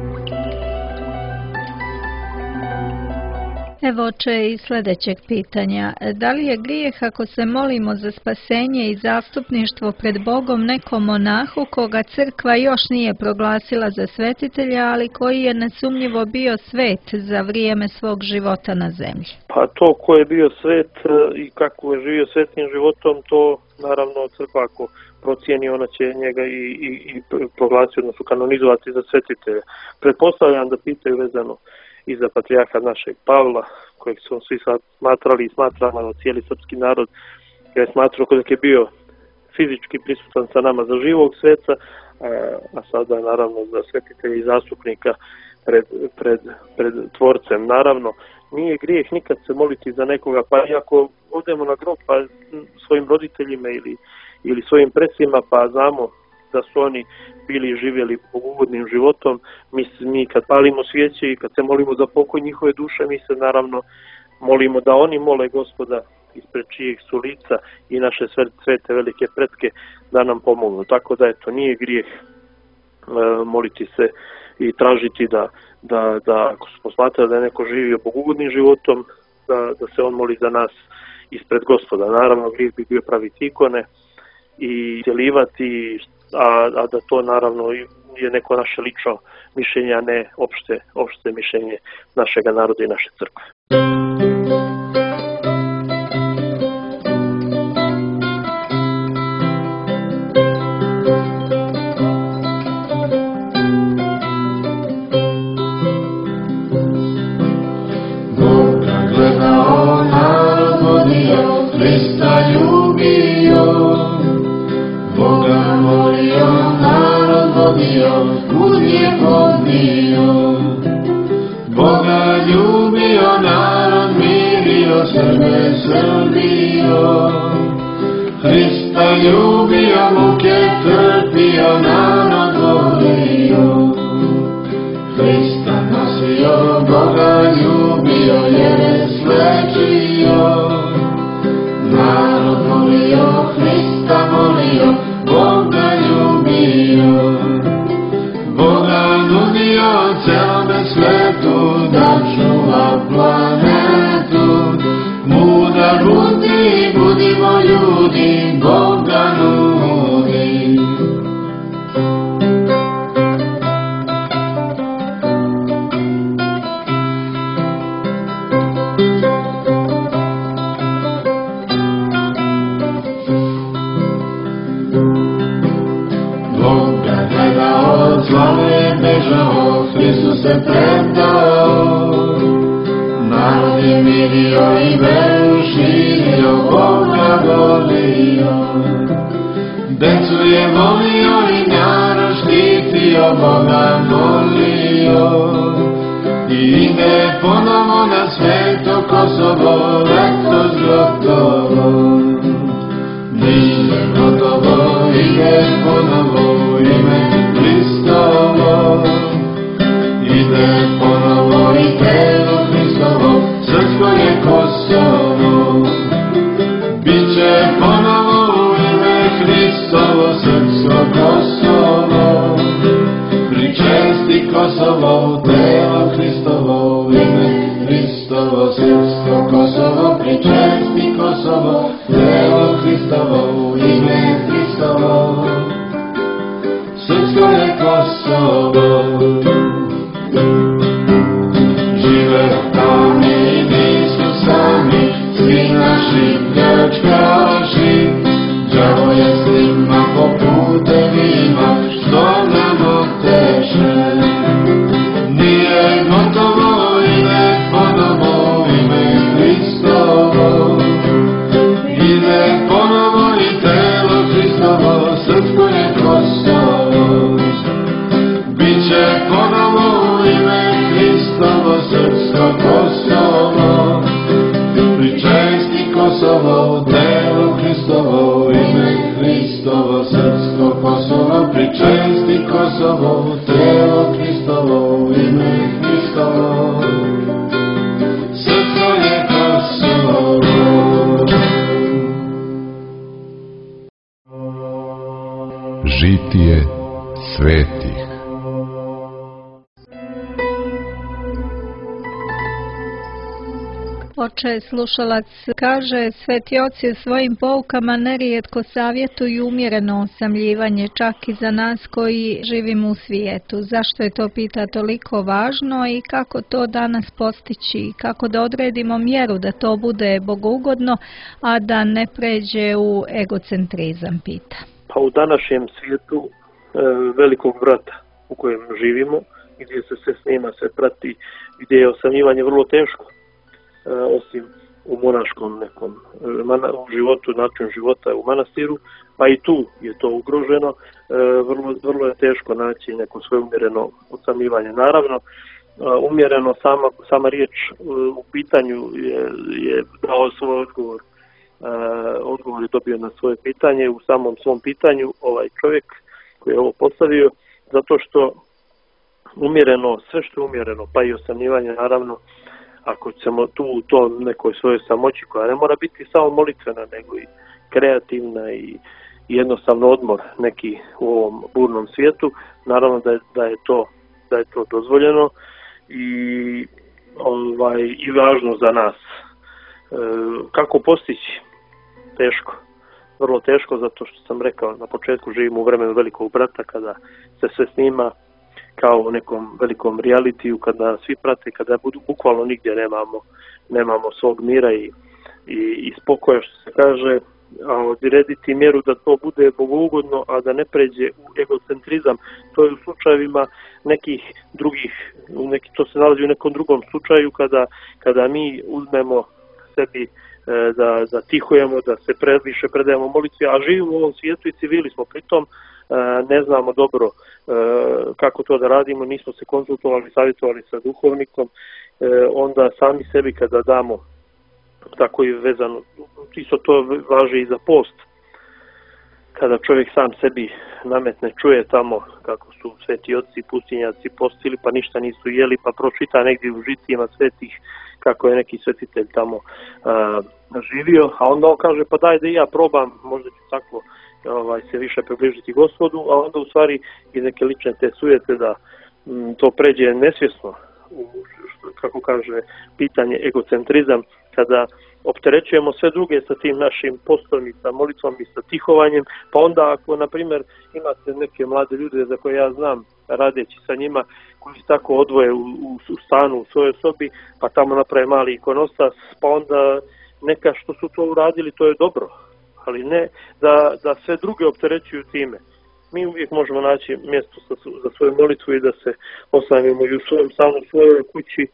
Evo oče i sljedećeg pitanja. Da li je grijeh ako se molimo za spasenje i zastupništvo pred Bogom nekom monahu koga crkva još nije proglasila za svetitelja, ali koji je nesumnjivo bio svet za vrijeme svog života na zemlji? Pa to ko je bio svet i kako je živio svetnim životom, to naravno crkva ako procijeni, ona će njega i proglasiti, odnosno kanonizovati za svetitelja. Pretpostavljam da pitaju vezano i za patrijarha našeg Pavla, kojeg su svi smatrali i smatramo, cijeli srpski narod ga je smatrao kod je bio fizički prisutan sa nama za živog sveca, a sada naravno za svetitelja i zastupnika pred tvorcem. Naravno, nije grijeh nikad se moliti za nekoga, pa i ako odemo na grob pa svojim roditeljima ili svojim predsima, pa znamo da su oni bili i živjeli bogugodnim životom. Mi kad palimo svijeće i kad se molimo za pokoj njihove duše, mi se naravno molimo da oni mole Gospoda ispred čijeg su lica i naše svete velike pretke da nam pomognu. Tako da eto, nije grijeh moliti se i tražiti da ako smo smatrali da je neko živio bogugodnim životom, da se on moli za nas ispred Gospoda. Naravno, grijeh bi bio praviti ikone i cjelivati, a da to naravno je neko naše lično mišljenje, a ne opšte mišljenje našega naroda i naše crkve. Hrista ljubio, Boga molio, narod vodio, uz nje podnio. Boga ljubio, narod mirio, Srbe srbio. Hrista ljubio, muke trpio, narod volio. Hrista nosio, Boga ljubio, jer slečio. Narod molio, Hrista molio, Boga ljubio. Boga nudio celome svetu da čuva planetu. Mudar budi, budimo ljudi, Boga nudi. Slave bežao, Hristu se predao. Narod je mirio i veru širio, Boga volio. Decu je volio i narod štitio, Boga molio. I ide ponovo na sveto Kosovo, letos gotovo. Nije gotovo, ide ponovo ime Hristovo. Ide ponovo i telo Hristovo, srpsko je Kosovo. Biće ponovo ime Hristovo, srpsko Kosovo. Pričesti Kosovo, telo Hristovo, ime Hristovo, srpsko Kosovo. Pričesti Kosovo, telo Hristovo, ime Hristovo. Srpsko je Kosovo. Žive tami, nisu sami, svi naši pljačkaši. Đavo je s njima po putevima, što nam oteče. Nije gotovo, ide ponovo ime Hristovo. Ide ponovo i telo Hristovo, srpsko je Kosovo. Biće ponovo ime Hristovo, srpsko Kosovo. Pričesti Kosovo, telo Hristovo, ime Hristovo, srpsko Kosovo. Pričesti Kosovo, telo Hristovo, ime Hristovo. Srpsko je Kosovo. Žitije svetih. Oče, slušalac kaže, sveti oci u svojim poukama nerijetko savjetuju umjereno osamljivanje čak i za nas koji živimo u svijetu. Zašto je to, pita, toliko važno i kako to danas postići? Kako da odredimo mjeru da to bude bogougodno, a da ne pređe u egocentrizam, pita? Pa u današnjem svijetu velikog brata u kojem živimo, gdje se sve snima, sve prati, gdje je osamljivanje vrlo teško, osim u monaškom nekom životu, način života u manastiru, pa i tu je to ugroženo, vrlo je teško naći neko svoje umjereno osamljivanje. Naravno, umjereno sama riječ u pitanju je dao svoj odgovor. Odgovor je dobio na svoje pitanje. U samom svom pitanju ovaj čovjek koji je ovo postavio, zato što umjereno, sve što je umjereno, pa i osamljivanje naravno, ako ćemo tu u to nekoj svojoj samoći koja ne mora biti samo molitvena, nego i kreativna i jednostavno odmor neki u ovom burnom svijetu, naravno da je to dozvoljeno i važno za nas. Kako postići? Teško. Vrlo teško, zato što sam rekao na početku, živimo u vremenu velikog brata kada se sve snima kao u nekom velikom realitiju, kada svi prate, kada bukvalno nigdje nemamo svog mira i spokoja, što se kaže, a odrediti mjeru da to bude bogougodno, a da ne pređe u egocentrizam. To je u slučajevima nekih drugih, to se nalazi u nekom drugom slučaju kada mi uzmemo sebi da tihujemo, da se previše predajemo molitvi, a živimo u ovom svijetu i civili smo, pritom ne znamo dobro kako to da radimo, nismo se konzultovali, savjetovali sa duhovnikom, onda sami sebi kada damo, tako i vezano, isto to važi i za post, kada čovjek sam sebi nametne, čuje tamo kako su sveti oci pustinjaci postili pa ništa nisu jeli, pa pročita negdje u žicima svetih kako je neki svetitelj tamo živio, a onda on kaže pa daj da i ja probam, možda ću tako se više približiti Gospodu, a onda u stvari iz neke lične te sujete da to pređe nesvjesno, kako kaže pitanje egocentrizam, kada opterećujemo sve druge sa tim našim postom i sa molitvom i sa tihovanjem, pa onda ako, na primjer, imate neke mlade ljude za koje ja znam, radeći sa njima, koji se tako odvoje u stanu, u svojoj sobi, pa tamo naprave mali ikonostas, pa onda neka što su to uradili, to je dobro, ali ne da sve druge opterećuju time. Mi uvijek možemo naći mjesto za svoju molitvu i da se osamimo i u svojoj kući,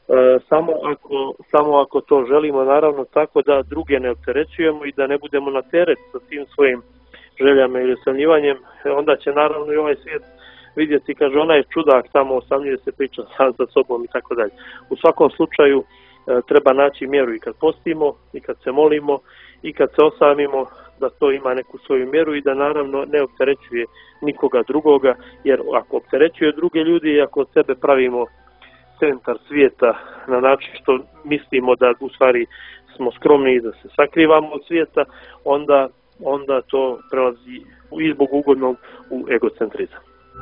samo ako to želimo, naravno tako da druge ne opterećujemo i da ne budemo na teret sa tim svojim željama ili osamljivanjem, onda će naravno i ovaj svijet vidjeti, kaže, ona je čudak, tamo osamljuje se, priča sam sa sobom i tako dalje. U svakom slučaju treba naći mjeru i kad postimo, i kad se molimo, i kad se osamimo, da to ima neku svoju mjeru i da naravno ne opterećuje nikoga drugoga, jer ako opterećuje druge ljudi i ako od sebe pravimo centar svijeta na način što mislimo da u stvari smo skromni i da se sakrivamo od svijeta, onda to prelazi iz bogougodnog u egocentrizam.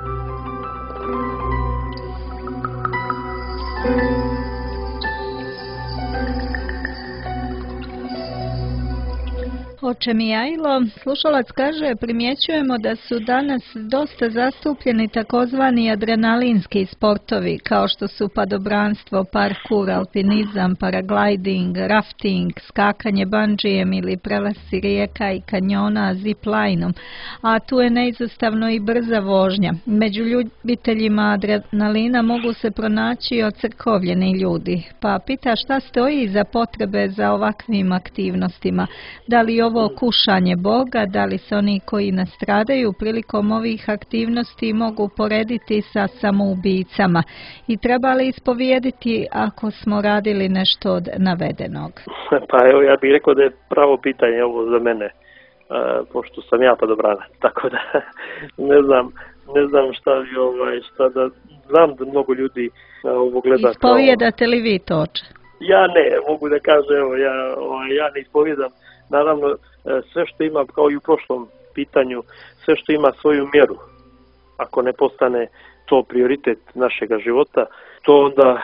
Oče Mijailo, slušalac kaže, primjećujemo da su danas dosta zastupljeni takozvani adrenalinski sportovi, kao što su padobranstvo, parkour, alpinizam, paragliding, rafting, skakanje bandžijem ili prelasci rijeka i kanjona zip-lineom, a tu je neizostavno i brza vožnja. Među ljubiteljima adrenalina mogu se pronaći ocrkovljeni ljudi, pa pita šta stoji iza potrebe za ovakvim aktivnostima, da li ovo kušanje Boga, da li se oni koji nastradaju prilikom ovih aktivnosti mogu porediti sa samoubicama i treba li ispovijediti ako smo radili nešto od navedenog? Pa evo, ja bih rekao da je pravo pitanje ovo za mene, pošto sam ja padobranac, tako da ne znam šta da znam da mnogo ljudi ovo gleda. Ispovijedate li vi to, oče? Ja ne, mogu da kažem, evo, ja ne ispovijedam. Naravno, sve što ima, kao i u prošlom pitanju, sve što ima svoju mjeru, ako ne postane to prioritet našega života, to onda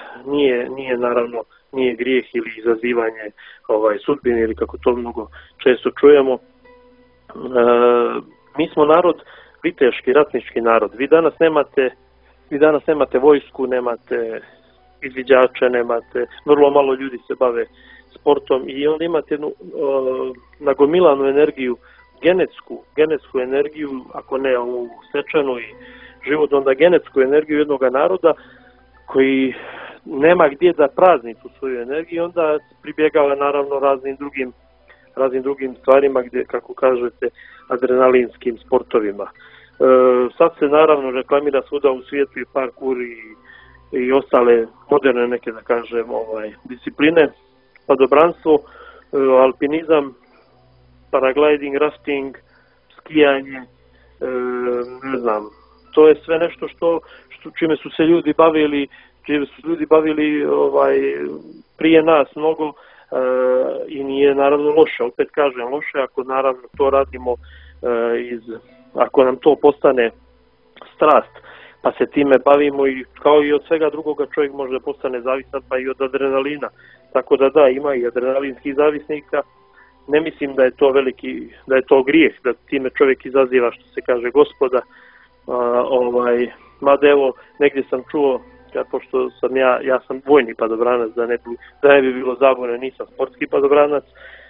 nije grijeh ili izazivanje sudbine ili kako to mnogo često čujemo. Mi smo narod, viteški, ratnički narod. Vi danas nemate vojsku, nemate izviđače, vrlo malo ljudi se bave sportom i onda imate jednu nagomilanu energiju, genetsku energiju, ako ne ovu stečenu i život, onda genetsku energiju jednog naroda koji nema gdje da prazni tu svoju energiju, onda pribjegava naravno raznim drugim stvarima, gdje, kako kažete, adrenalinskim sportovima. Sad se naravno reklamira svuda u svijetu i parkour i ostale moderne neke, da kažem, discipline, padobranstvo, alpinizam, paragliding, rafting, skijanje, ne znam, to je sve nešto čime su se ljudi bavili, prije nas mnogo, i nije naravno loše, opet kažem loše ako naravno to radimo ako nam to postane strast, pa se time bavimo, i kao i od svega drugoga čovjek može da postane zavisan, pa i od adrenalina. Tako da ima i adrenalinskih zavisnika. Ne mislim da je to grijeh, da time čovjek izaziva, što se kaže, Gospoda. Mada evo, negdje sam čuo, pošto sam ja sam vojni padobranac, da ne bi bilo zabune, nisam sportski padobranac.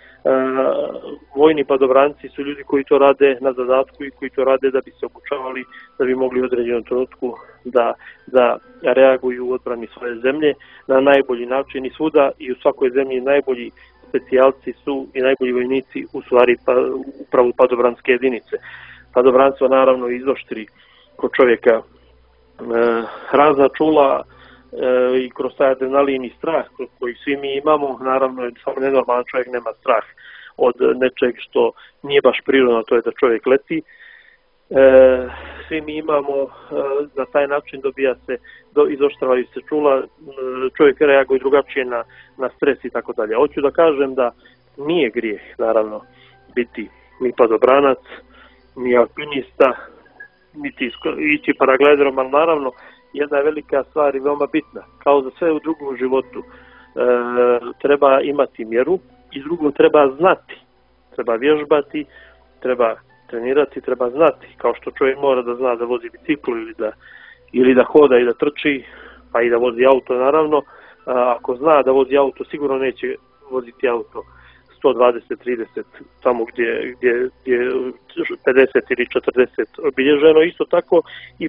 Vojni padobranci su ljudi koji to rade na zadatku i koji to rade da bi se obučavali, da bi mogli u određenom trenutku da reaguju u odbrani svoje zemlje na najbolji način, i svuda i u svakoj zemlji najbolji specijalci su i najbolji vojnici u stvari upravo padobranske jedinice. Padobranstvo naravno izoštri kod čovjeka razna čula i kroz taj adrenalin i strah koji svi mi imamo. Naravno, samo nenormalan čovjek nema strah od nečeg što nije baš prirodno, to je da čovjek leti. Svi mi imamo, na taj način izoštravaju se čula, čovjek reaguje drugačije na stres i tako dalje. Hoću da kažem da nije grijeh, naravno, biti ni padobranac, ni alpinista, niti ići paraglajderom, ali naravno jedna je velika stvar i veoma bitna. Kao za sve u drugom životu, treba imati mjeru, i drugo treba znati, treba vježbati, treba trenirati, treba znati. Kao što čovjek mora da zna da vozi biciklu ili da hoda i da trči, pa i da vozi auto naravno. Ako zna da vozi auto, sigurno neće voziti auto 120-30 tamo gdje je 50 ili 40 obilježeno. Isto tako i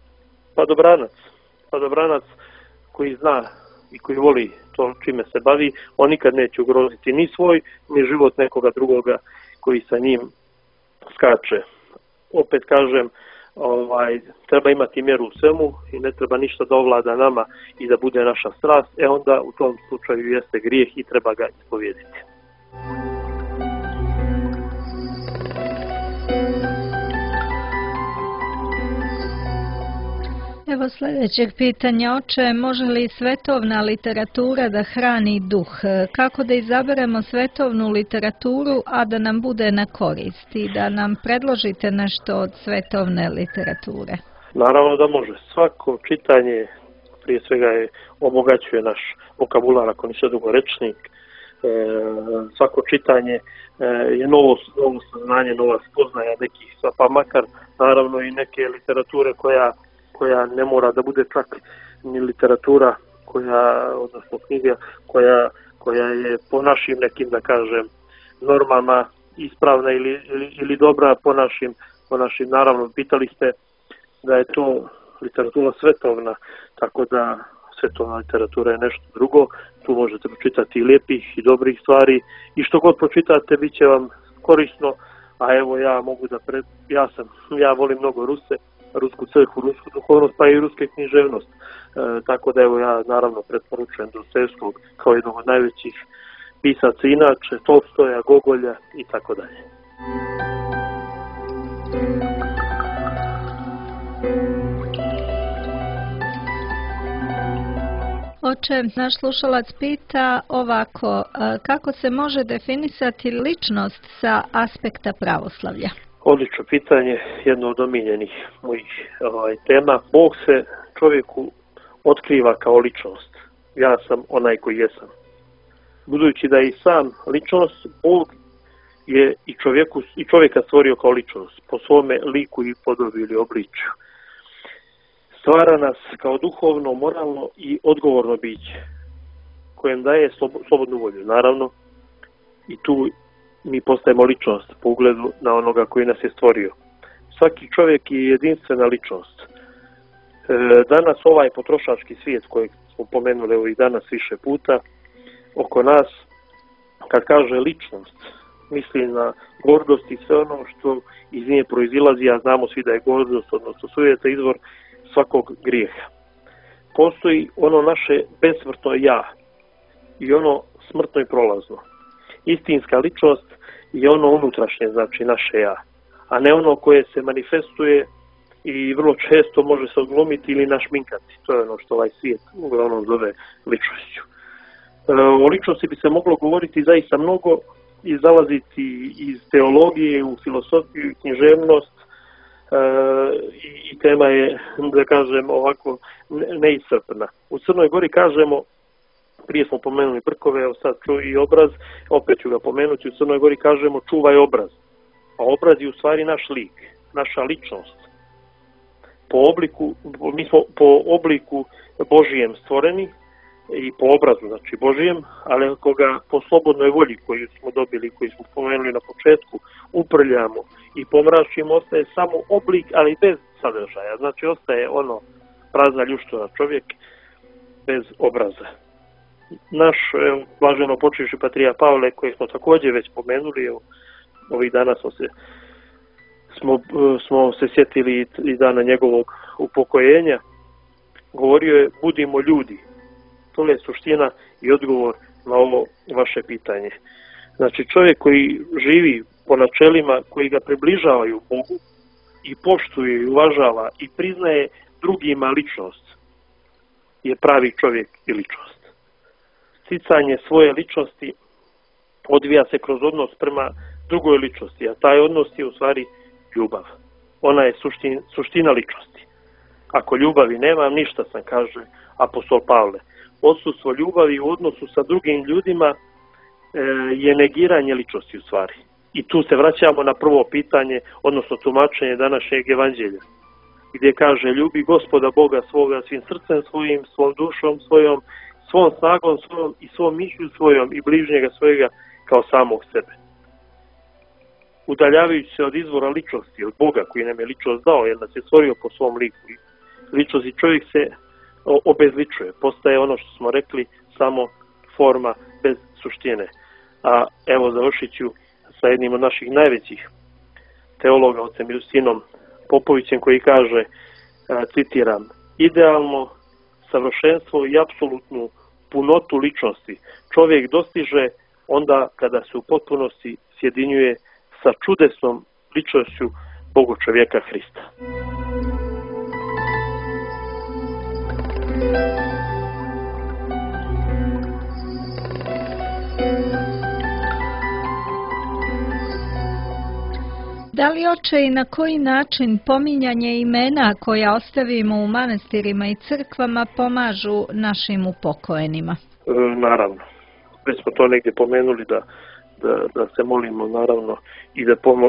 padobranac koji zna i koji voli to čime se bavi, on nikad neće ugroziti ni svoj, ni život nekoga drugoga koji sa njim skače. Opet kažem, treba imati mjeru u svemu i ne treba ništa da ovlada nama i da bude naša strast, onda u tom slučaju jeste grijeh i treba ga ispovijediti. Evo sljedećeg pitanja, oče, može li svetovna literatura da hrani duh? Kako da izaberemo svetovnu literaturu, a da nam bude na korist, i da nam predložite nešto od svetovne literature? Naravno da može. Svako čitanje prije svega obogaćuje naš vokabular, ako ništa drugo rečnik. Svako čitanje je novo saznanje, nova spoznaja nekih, pa makar naravno i neke literature koja ne mora da bude čak ni literatura, odnosno knjiga koja je po našim nekim, da kažem, normama ispravna ili dobra po našim, naravno, pitali ste da je to literatura svetovna, tako da svetovna literatura je nešto drugo, tu možete pročitati i lijepih i dobrih stvari, i što god pročitate bit će vam korisno. A evo, ja volim mnogo Rusku crkvu, rusku duhovnost, pa i ruske književnost. Tako da evo, ja naravno preporučujem Dostojevskog kao jednog od najvećih pisaca inače, Tolstoja, Gogolja i tako dalje. Oče, naš slušalac pita ovako, kako se može definisati ličnost sa aspekta pravoslavlja? Odlično pitanje, jedno od omiljenih mojih tema. Bog se čovjeku otkriva kao ličnost. Ja sam onaj koji jesam. Budući da je i sam ličnost, Bog je i čovjeka stvorio kao ličnost, po svome liku i podobi ili obličju. Stvara nas kao duhovno, moralno i odgovorno biće, kojem daje slobodnu volju, naravno, i tu mi postajemo ličnost po ugledu na onoga koji nas je stvorio. Svaki čovjek je jedinstvena ličnost. Danas ovaj potrošački svijet kojeg smo pomenuli ovih danas više puta oko nas, kad kaže ličnost, misli na gordost i sve ono što iz nje proizilazi, a znamo svi da je gordost, odnosno sujeta, izvor svakog grijeha. Postoji ono naše besmrtno ja i ono smrtno i prolazno. Istinska ličnost je ono unutrašnje, znači naše ja. a ne ono koje se manifestuje i vrlo često može se odglumiti ili našminkati. To je ono što ovaj svijet uglavnom zove ličnošću. O ličnosti bi se moglo govoriti zaista mnogo i zalaziti iz teologije u filosofiju i književnost i tema je, da kažem ovako, neiscrpna. U Crnoj Gori kažemo, prije smo pomenuli brkove, evo sad čuj i obraz, opet ću ga pomenuti, u Crnoj Gori kažemo čuvaj obraz. A obraz je u stvari naš lik, naša ličnost. Mi smo po obliku Božijem stvoreni i po obrazu, znači Božijem, ali ako ga po slobodnoj volji koju smo dobili, koju smo pomenuli na početku, uprljamo i pomračimo, ostaje samo oblik, ali bez sadržaja. Znači ostaje ono prazna ljuštura, čovjek bez obraza. Naš blaženo počivši patrija Pavle, koji smo također već pomenuli, ovih dana smo se sjetili i dana njegovog upokojenja, govorio je budimo ljudi. To je suština i odgovor na ovo vaše pitanje. Znači čovjek koji živi po načelima koji ga približavaju Bogu i poštuje i uvažava i priznaje drugima ličnost je pravi čovjek i ličnost. Sticanje svoje ličnosti odvija se kroz odnos prema drugoj ličnosti, a taj odnos je u stvari ljubav. Ona je suština ličnosti. Ako ljubavi nema, ništa sam, kaže apostol Pavle. Odsustvo ljubavi u odnosu sa drugim ljudima je negiranje ličnosti u stvari. I tu se vraćamo na prvo pitanje, odnosno tumačenje današnjeg evanđelja, gdje kaže ljubi Gospoda Boga svoga svim srcem svojim, svom dušom svojom, svom snagom svojom i svom mišlju svojom i bližnjega svojega kao samog sebe. Udaljavajući se od izvora ličnosti, od Boga koji nam je ličnost dao, jer nas je stvorio po svom liku. Ličnosti čovjek se obezličuje, postaje ono što smo rekli samo forma bez suštine. A evo završit ću sa jednim od naših najvećih teologa, ocem Justinom Popovićem, koji kaže, citiram, idealno savršenstvo i apsolutnu punotu ličnosti čovjek dostiže onda kada se u potpunosti sjedinjuje sa čudesnom ličnošću Boga čovjeka Hrista. Da li, oče, i na koji način pominjanje imena koja ostavimo u manastirima i crkvama pomažu našim upokojenima? Naravno. Već smo to negdje pomenuli da se molimo, naravno, i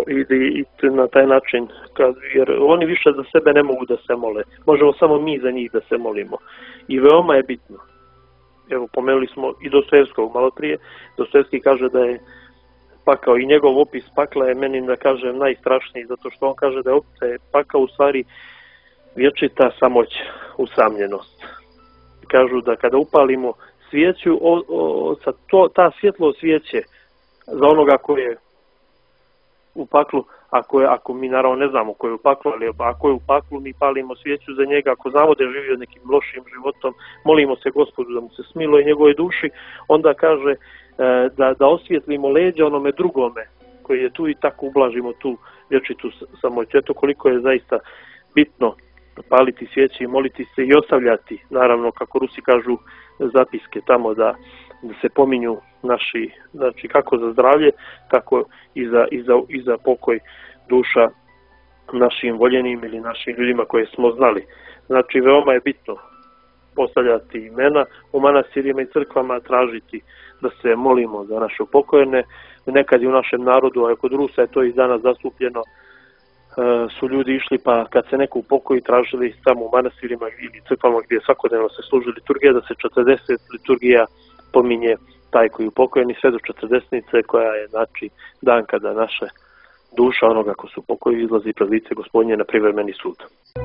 na taj način, jer oni više za sebe ne mogu da se mole. Možemo samo mi za njih da se molimo. I veoma je bitno. Evo, pomenuli smo i Dostojevskog malo prije. Dostojevski kaže da je pakao i njegov opis pakla je meni, da kažem, najstrašniji, zato što on kaže da je pakao u stvari vječita samoća, usamljenost. Kažu da kada upalimo svijeću, ta svjetlo svijeće za onoga ko je u paklu, ako mi naravno ne znamo ko je u paklu, ali ako je u paklu, mi palimo svijeću za njega. Ako znamo da je živio nekim lošim životom, molimo se Gospodu da mu se smiluje njegove duši, onda kaže da osvijetlimo leđa onome drugome koji je tu i tako ublažimo tu vječitu samoću. Eto koliko je zaista bitno paliti svijeće i moliti se i ostavljati, naravno kako Rusi kažu, zapiske tamo da se pominju naši, znači kako za zdravlje, tako i za pokoj duša našim voljenim ili našim ljudima koje smo znali. Znači veoma je bitno postavljati imena u manastirima i crkvama, tražiti da se molimo za naše upokojene. Nekad i u našem narodu, a kod Rusa je to i danas zastupljeno, su ljudi išli pa kad se neko upokoji tražili tamo u manastirima ili crkvama gdje svakodnevno se služi liturgija, da se 40 liturgija pominje taj koji je upokojeni, sve do 40-nice koja je znači dan kada naša duša onoga ko su upokoji izlazi pred lice Gospodnje na privremeni sud.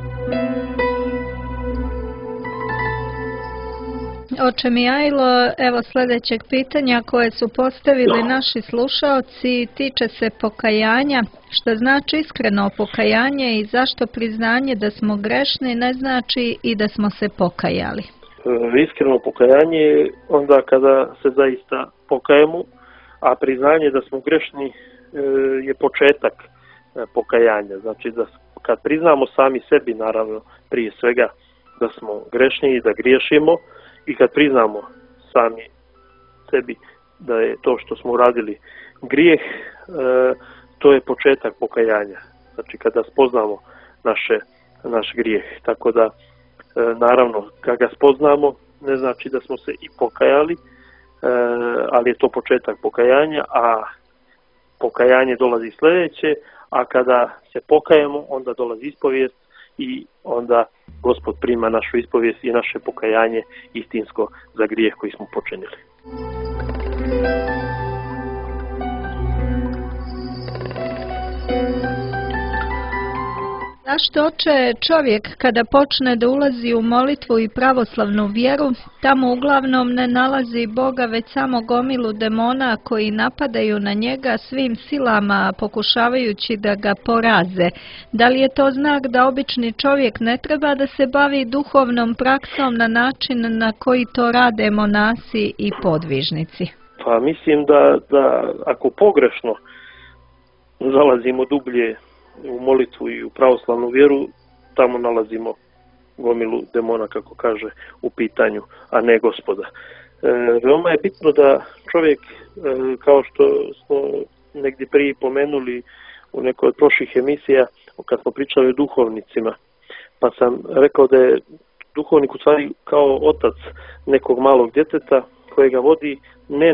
Oče Mihajlo, evo sljedećeg pitanja koje su postavili naši slušaoci tiče se pokajanja. Što znači iskreno pokajanje i zašto priznanje da smo grešni ne znači i da smo se pokajali? Iskreno pokajanje je onda kada se zaista pokajemo, a priznanje da smo grešni je početak pokajanja. Znači da kad priznamo sami sebi, naravno prije svega da smo grešni i da griješimo, i kad priznamo sami sebi da je to što smo uradili grijeh, to je početak pokajanja. Znači kada spoznamo naš grijeh. Tako da naravno kad ga spoznamo ne znači da smo se i pokajali, ali je to početak pokajanja, a pokajanje dolazi sljedeće, a kada se pokajemo onda dolazi ispovijest i onda Gospod prima našu ispovijest i naše pokajanje istinsko za grijeh koji smo počinili. Zašto, oče, čovjek kada počne da ulazi u molitvu i pravoslavnu vjeru, tamo uglavnom ne nalazi Boga, već samo gomilu demona koji napadaju na njega svim silama pokušavajući da ga poraze? Da li je to znak da obični čovjek ne treba da se bavi duhovnom praksom na način na koji to rade monasi i podvižnici? Pa mislim da ako pogrešno zalazimo dublje u molitvu i u pravoslavnu vjeru, tamo nalazimo gomilu demona, kako kaže u pitanju, a ne Gospoda. Veoma je bitno da čovjek, kao što smo negdje prije pomenuli u nekoj od prošlih emisija, kad smo pričali o duhovnicima, pa sam rekao da je duhovnik u stvari kao otac nekog malog djeteta koje ga vodi, ne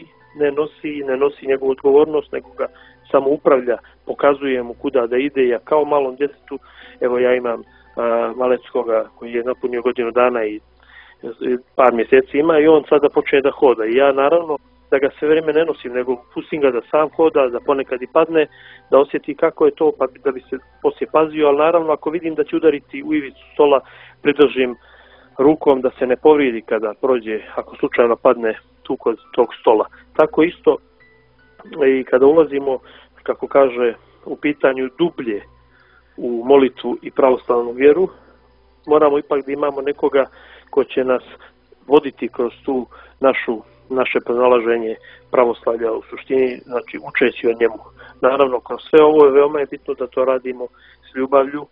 nosi njegovu odgovornost, nego ga samo upravlja, pokazuje mu kuda da ide. Ja kao malom djetetu, evo ja imam maleckoga koji je napunio godinu dana i par mjeseci ima, i on sada počne da hoda. I ja naravno da ga sve vrijeme ne nosim, nego pustim ga da sam hoda, da ponekad i padne, da osjeti kako je to, pa da bi se poslije pazio, ali naravno ako vidim da će udariti u ivicu stola, pridržim rukom da se ne povridi kada prođe, ako slučajno padne tu kod tog stola. Tako isto i kada ulazimo, kako kaže, u pitanju dublje u molitvu i pravoslavnu vjeru, moramo ipak da imamo nekoga ko će nas voditi kroz tu naše pronalaženje pravoslavlja u suštini, znači učeći o njemu. Naravno, kroz sve ovo je veoma bitno da to radimo s ljubavlju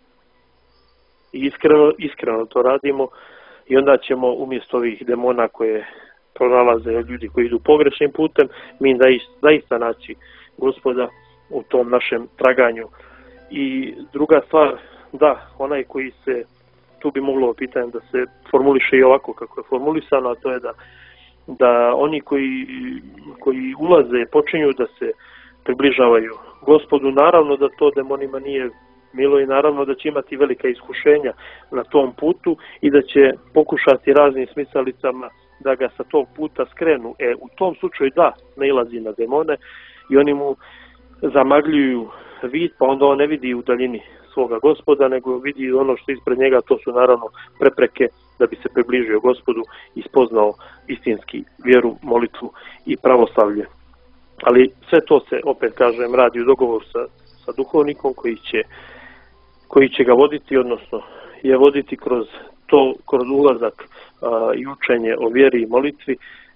i iskreno to radimo, i onda ćemo umjesto ovih demona koje pronalaze ljudi koji idu pogrešnim putem, mi zaista naći Gospoda u tom našem traganju. I druga stvar, da, onaj koji se, tu bi moglo pitanje da se formuliše i ovako kako je formulisano, a to je da oni koji ulaze, počinju da se približavaju Gospodu, naravno da to demonima nije milo i naravno da će imati velika iskušenja na tom putu i da će pokušati raznim smicalicama da ga sa tog puta skrenu. U tom slučaju da, nailazi na demone i oni mu zamagljuju vid, pa onda on ne vidi u daljini svoga Gospoda, nego vidi ono što je ispred njega, to su naravno prepreke da bi se približio Gospodu i spoznao istinski vjeru, molitvu i pravoslavlje. Ali sve to se, opet kažem, radi u dogovoru sa duhovnikom koji će ga voditi, odnosno je voditi kroz ulazak i učenje o vjeri i molitvi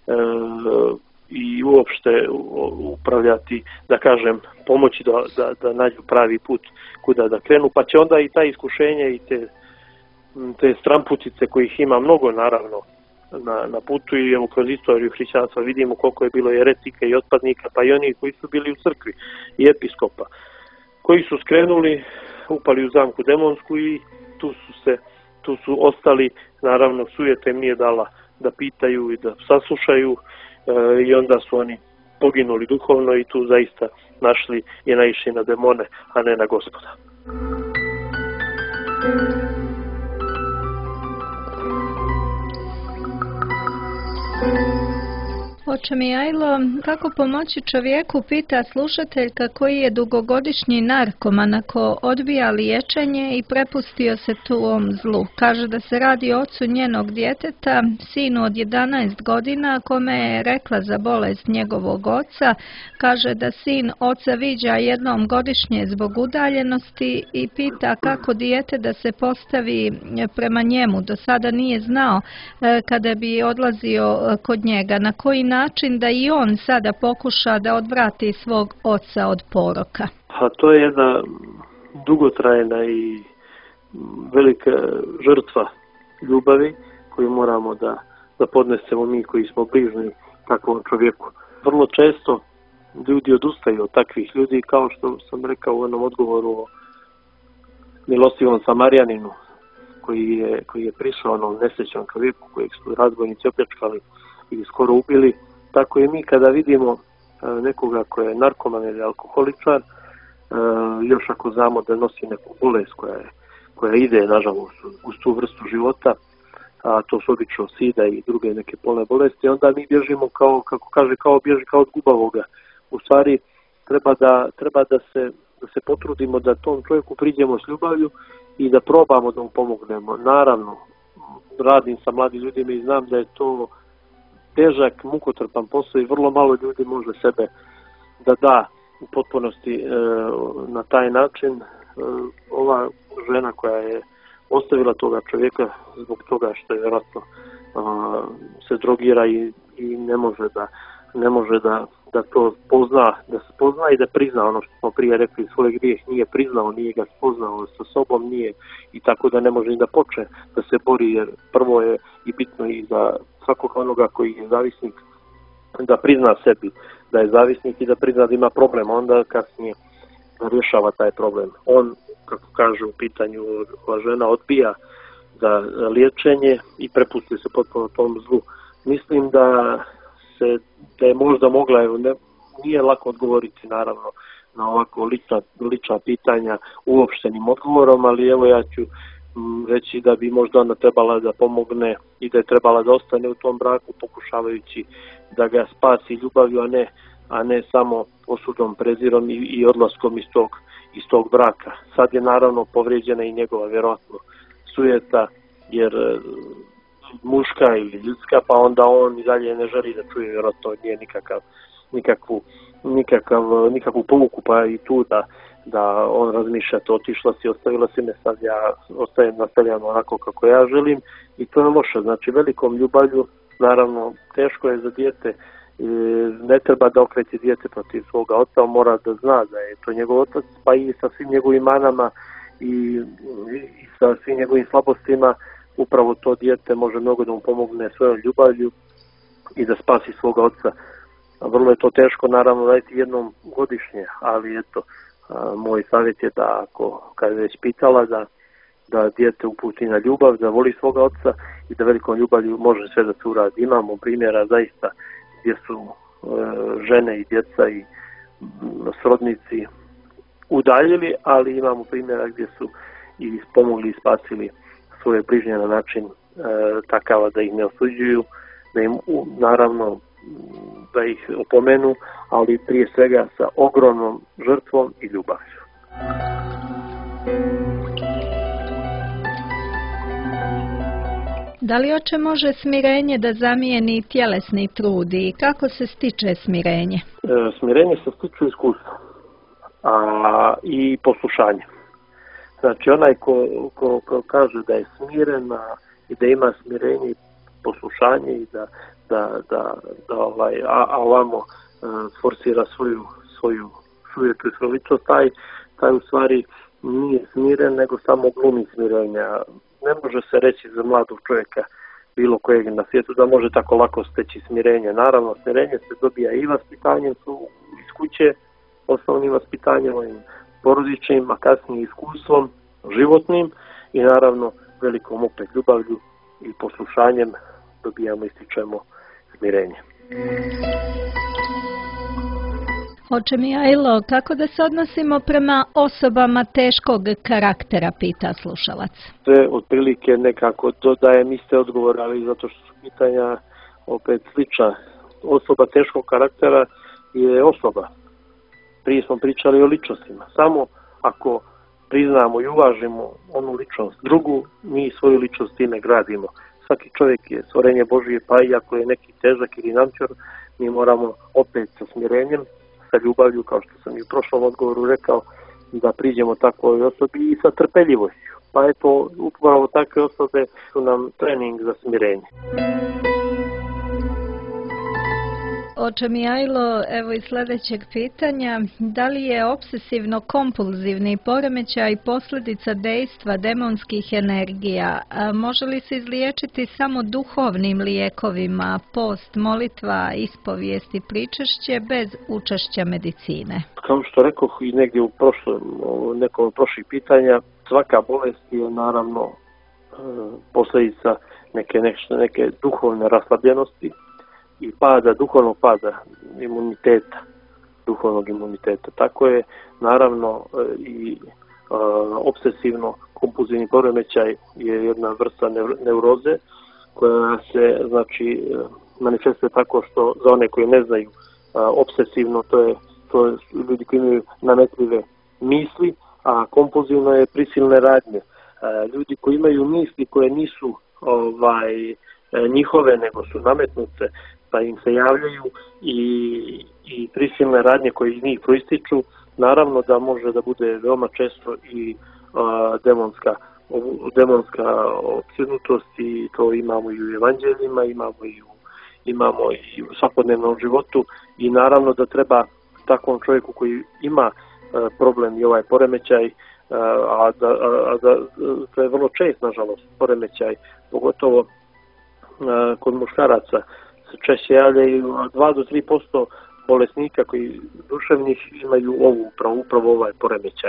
i uopšte upravljati, da kažem, pomoći da nađu pravi put kuda da krenu, pa će onda i ta iskušenja i te stramputice kojih ima mnogo naravno na putu, i evo kroz istoriju hrišćanstva vidimo koliko je bilo jeretika i otpadnika, pa i oni koji su bili u crkvi i episkopa, koji su skrenuli, upali u zamku demonsku i tu su ostali, naravno sujeta im nije dala da pitaju i da saslušaju, i onda su oni poginuli duhovno i tu zaista naišli na demone, a ne na Gospoda. Oče Mihajlo, kako pomoći čovjeku, pita slušateljka koji je dugogodišnji narkoman ako odbija liječenje i prepustio se tom zlu. Kaže da se radi o ocu njenog djeteta, sinu od 11 godina, kome je rekla za bolest njegovog oca. Kaže da sin oca viđa jednom godišnje zbog udaljenosti i pita kako dijete da se postavi prema njemu. Do sada nije znao kada bi odlazio kod njega, na koji način da i on sada pokuša da odvrati svog oca od poroka. A to je jedna dugotrajna i velika žrtva ljubavi koju moramo da podnesemo mi koji smo bližni takvom čovjeku. Vrlo često ljudi odustaju od takvih ljudi, kao što sam rekao u onom odgovoru o milostivom Samarijaninu koji je prišao onom nesrećnom čovjeku kojeg su razbojnici opljačkali i skoro ubili. Tako i mi kada vidimo nekoga koji je narkoman ili alkoholičar, još ako znamo da nosi neku bolest koja ide, nažalost, uz tu vrstu života, a to su obično sida i druge neke polne bolesti, onda mi bježimo kao bježi kao od gubavoga. U stvari treba da se potrudimo da tom čovjeku priđemo s ljubavlju i da probamo da mu pomognemo. Naravno, radim sa mladim ljudima i znam da je to težak, mukotrpan posao i vrlo malo ljudi može sebe da u potpunosti na taj način. Ova žena koja je ostavila toga čovjeka zbog toga što je vjerojatno se drogira i ne može da to da se pozna i da prizna ono što smo prije rekli, svoj grijeh nije priznao, nije ga spoznao sa sobom, nije, i tako da ne može ni da počne da se bori, jer prvo je i bitno i za svakog onoga koji je zavisnik da prizna sebi da je zavisnik i da prizna da ima problem, onda kasnije rješava taj problem. On, kako kaže u pitanju, ova žena odbija da liječenje i prepusti se potpuno tom zlu. Mislim da je možda mogla, nije lako odgovoriti naravno na ovako lična pitanja uopštenim odgovorom, ali evo ja ću reći da bi možda ona trebala da pomogne i da je trebala da ostane u tom braku pokušavajući da ga spasi ljubavlju, a ne samo osudom, prezirom i odlaskom iz tog braka. Sad je naravno povrijeđena i njegova vjerojatno sujeta, jer muška ili ljudska, pa onda on i dalje ne želi da čuje vjerojatno od nje nikakvu pouku, pa i tu da on razmišlja, to otišla si, ostavila si me, sad ja nastavljam onako kako ja želim, i to je loše. Znači velikom ljubavlju, naravno teško je za dijete, ne treba da okreće dijete protiv svoga oca, on mora da zna da je to njegov otac, pa i sa svim njegovim manama i sa svim njegovim slabostima upravo to dijete može mnogo da mu pomogne svojom ljubavlju i da spasi svoga oca. Vrlo je to teško naravno raditi jednom godišnje, ali eto, moj savjet je da kad je već pitala da dijete uputi na ljubav, da voli svoga oca i da velikom ljubavlju može sve da se uradi. Imamo primjera zaista gdje su žene i djeca i srodnici udaljili, ali imamo primjera gdje su i pomogli i spasili svoje bližnje na način takav da ih ne osuđuju, da im naravno da ih opomenu, ali prije svega sa ogromnom žrtvom i ljubavlju. Da li oče može smirenje da zamijeni tjelesni trud i kako se stiče smirenje? Smirenje se stiče iskustvom i poslušanjem. Znači onaj ko kaže da je smiren i da ima smirenje i poslušanje i a ovamo forsira svoju sujetu i svoju ličnost, taj u stvari nije smiren, nego samo glumi smirenja. Ne može se reći za mladog čovjeka bilo kojeg na svijetu da može tako lako steći smirenje. Naravno, smirenje se dobija i vaspitanjem iz kuće, osnovnim vaspitanjem, porodičnim, a kasnije iskustvom, životnim, i naravno velikom opet ljubavlju i poslušanjem dobijamo i stičemo smirenje. Oče Mihajlo, kako da se odnosimo prema osobama teškog karaktera, pita slušalac. Sve otprilike nekako dodajem iste odgovore, ali zato što su pitanja opet slična. Osoba teškog karaktera je osoba. Prije smo pričali o ličnostima. Samo ako priznamo i uvažimo onu ličnost drugu, mi svoju ličnost time gradimo. Svaki čovjek je stvorenje Božije, pa i ako je neki težak ili namćor, mi moramo opet sa smirenjem, sa ljubavlju, kao što sam i u prošlom odgovoru rekao, da priđemo takvoj osobi i sa trpeljivošću. Pa eto, upravo takve osobe su nam trening za smirenje. Oče Mihajlo, evo i sljedećeg pitanja. Da li je obsesivno-kompulzivni poremećaj posljedica dejstva demonskih energija? Može li se izliječiti samo duhovnim lijekovima, post, molitva, ispovijest i pričešće bez učešća medicine? Kao što rekoh i negdje u nekom od prošlih pitanja, svaka bolest je naravno posljedica neke duhovne raslabljenosti i duhovnog pada duhovnog imuniteta. Tako je naravno i obsesivno kompulzivni poremećaj je jedna vrsta neuroze koja se manifestuje tako što, za one koji ne znaju, obsesivno to je ljudi koji imaju nametljive misli, a kompulzivno je prisilne radnje. Ljudi koji imaju misli koje nisu njihove, nego su nametnute, pa im se javljaju i prisilne radnje koje iz njih proističu, naravno da može da bude veoma često i demonska opsjednutost, i to imamo i u evanđeljima, imamo i u svakodnevnom životu, i naravno da treba takvom čovjeku koji ima problem i ovaj poremećaj, a to je vrlo čest, nažalost, poremećaj, pogotovo kod muškaraca se češće javljaju, 2 do 3% bolesnika koji duševnih imaju upravo ovaj poremećaj.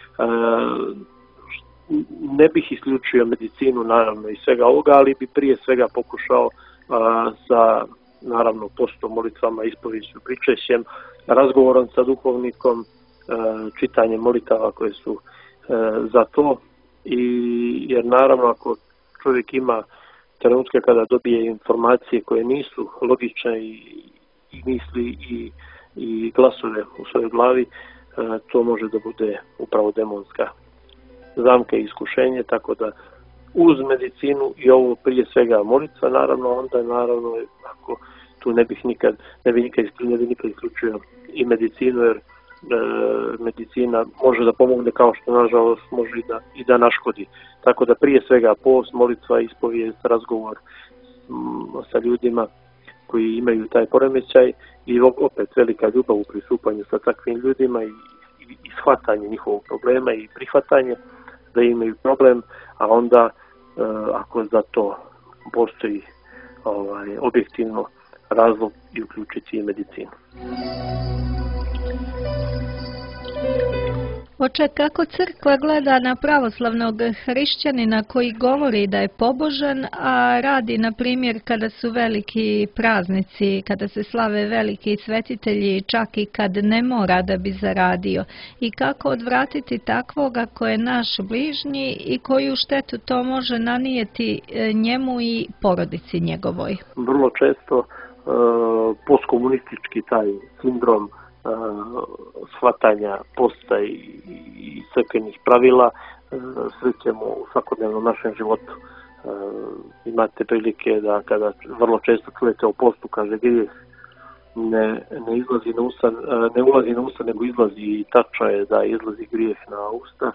Ne bih isključio medicinu, naravno, i svega ovoga, ali bi prije svega pokušao sa, naravno, postom, molitvama, ispoviješću, pričešćem, razgovorom sa duhovnikom, čitanjem molitava koje su za to, jer naravno ako čovjek ima trenutke kada dobije informacije koje nisu logične i misli i glasove u svojoj glavi, to može da bude upravo demonska zamka i iskušenje, tako da uz medicinu i ovo prije svega molitva, onda ako tu ne bi nikad isključio i medicinu, jer medicina može da pomogne, kao što nažalost može i da naškodi. Tako da prije svega post, molitva, ispovijest, razgovor sa ljudima koji imaju taj poremećaj, i opet velika ljubav u pristupanju sa takvim ljudima i shvatanje njihovog problema i prihvatanje da imaju problem, a onda ako za to postoji objektivno razlog, i uključiti i medicinu. Oče, kako crkva gleda na pravoslavnog hrišćanina koji govori da je pobožan, a radi, na primjer, kada su veliki praznici, kada se slave veliki svetitelji, čak i kad ne mora da bi zaradio? I kako odvratiti takvoga ko je naš bližnji i koju štetu to može nanijeti njemu i porodici njegovoj? Vrlo često postkomunistički taj sindrom shvatanja posta i crkvenih pravila srećemo u svakodnevnom našem životu. Imate prilike da kada vrlo često čujete o postu, kaže grijeh ne ulazi na usta, nego izlazi, i tačno je da izlazi grijeh na usta.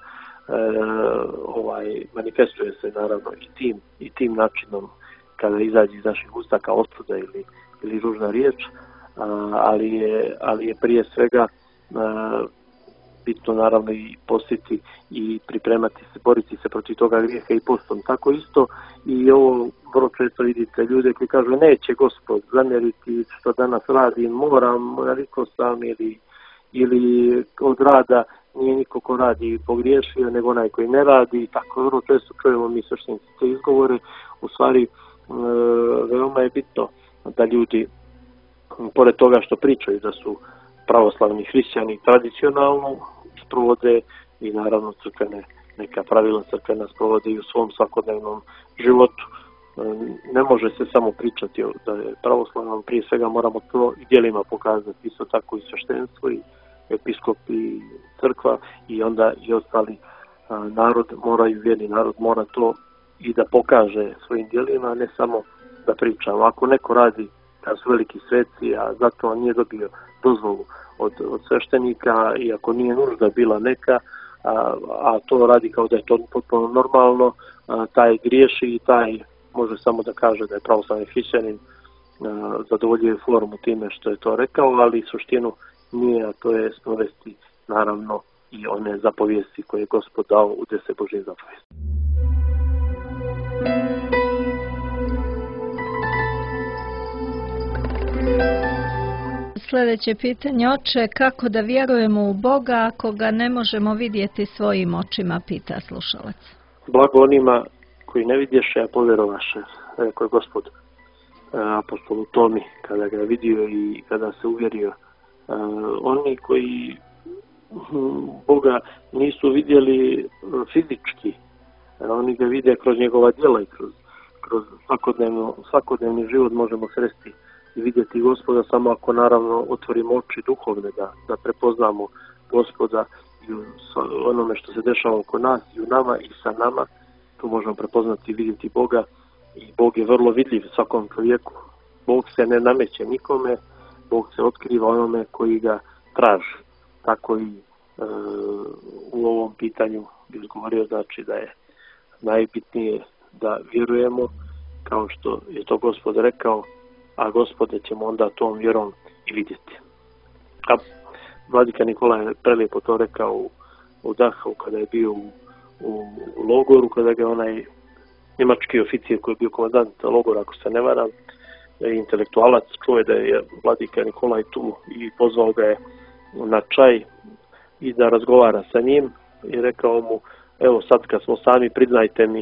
Manifestuje se naravno i tim načinom kada izađe iz naših usta kao osuda ili ružna riječ, ali je prije svega bitno naravno i postiti i pripremati se, boriti se protiv toga grijeha i postom. Tako isto i ovo vrlo često vidite ljude koji kažu neće Gospod zamjeriti što danas radim, moram, navikao sam, ili od rada nije niko ko radi pogriješio, nego onaj koji ne radi. Tako vrlo često čujemo mi sveštenici te izgovore. U stvari veoma je bitno da ljudi, pored toga što pričaju da su pravoslavni hrišćani, tradicionalno sprovode i naravno neka pravila crkvena sprovode i u svom svakodnevnom životu. Ne može se samo pričati da je pravoslavno, prije svega moramo to i djelima pokazati, isto tako i sveštenstvo i episkop i crkva, i onda i ostali vjerni narod mora to i da pokaže svojim djelima, a ne samo da pričamo. Ako neko radi kad su veliki sveci, a zato on nije dobio dozvolu od sveštenika, i ako nije nužda bila neka, a to radi kao da je to potpuno normalno, taj griješi i taj može samo da kaže da je pravoslavni hrišćanin zadovoljuje formu time što je to rekao, ali suštinu nije, a to je sprovesti naravno i one zapovijesti koje je Gospod dao u 10 Božjih zapovijesti. Sljedeće pitanje, oče, kako da vjerujemo u Boga ako ga ne možemo vidjeti svojim očima, pita slušalac. Blago onima koji ne vidješe, a povjerovaše, rekao je Gospod apostolu Tomi kada ga je vidio i kada se uvjerio. Oni koji Boga nisu vidjeli fizički, oni ga vide kroz njegova djela i kroz svakodnevni život možemo sresti i vidjeti Gospoda samo ako naravno otvorimo oči duhovne da prepoznamo Gospoda i u onome što se dešava oko nas i u nama i sa nama. Tu možemo prepoznati i vidjeti Boga i Bog je vrlo vidljiv svakom čovjeku. Bog se ne nameće nikome, Bog se otkriva onome koji ga traži. Tako i u ovom pitanju bih govorio, znači da je najbitnije da vjerujemo kao što je to Gospod rekao, a Gospode ćemo onda tom vjerom i vidjeti. A vladika Nikola je prelijepo to rekao u Dachau kada je bio u logoru, kada ga onaj njemački oficir koji je bio komandant logora, ako se ne varam, intelektualac, čuje da je vladika Nikolaj tu i pozvao ga je na čaj i da razgovara sa njim i rekao mu, evo sad kad smo sami, priznajte mi,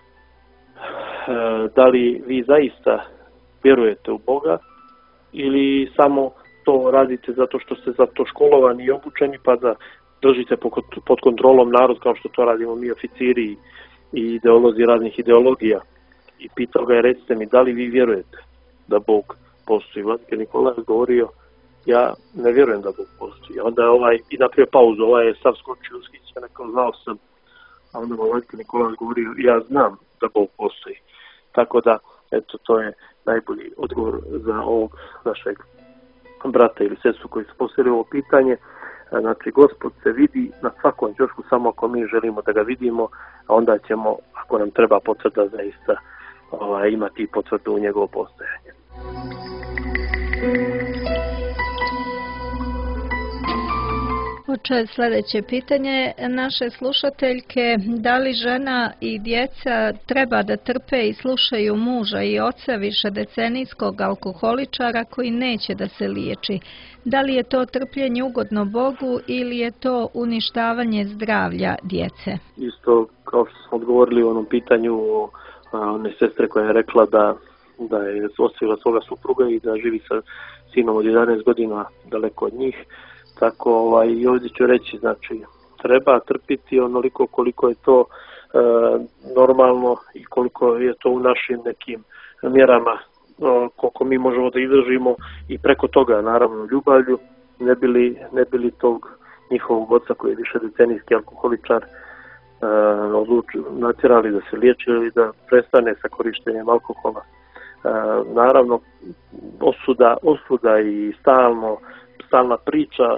da li vi zaista vjerujete u Boga ili samo to radite zato što ste za to školovani i obučeni pa da držite pod kontrolom narod kao što to radimo mi oficiri i ideolozi raznih ideologija. I pitao ga je, recite mi, da li vi vjerujete da Bog postoji? Vladika Nikola je govorio, ja ne vjerujem da Bog postoji. Onda je i napravio pauzu, je sav skočio uskića, rekao, znao sam. A onda Vladika Nikola je govorio, ja znam da Bog postoji. Tako da, eto, to je najbolji odgovor za ovog našeg brata ili sestru koji su postavili ovo pitanje. Znači, Gospod se vidi na svakom ćošku samo ako mi želimo da ga vidimo, a onda ćemo, ako nam treba potvrda, zaista imati potvrdu u njegovo postojanje. Oče, sljedeće pitanje naše slušateljke, da li žena i djeca treba da trpe i slušaju muža i oca višedecenijskog alkoholičara koji neće da se liječi? Da li je to trpljenje ugodno Bogu ili je to uništavanje zdravlja djece? Isto kao što smo odgovorili u onom pitanju one sestre koja je rekla da je ostavila svoga supruga i da živi sa sinom od 11 godina daleko od njih. Tako i ovdje ću reći, znači, treba trpiti onoliko koliko je to normalno i koliko je to u našim nekim mjerama, koliko mi možemo da izdržimo i preko toga, naravno, ljubavlju, ne bili tog njihovog oca koji je višedecenijski alkoholičar natjerali da se liječi ili da prestane sa korištenjem alkohola. Naravno, osuda i stalna priča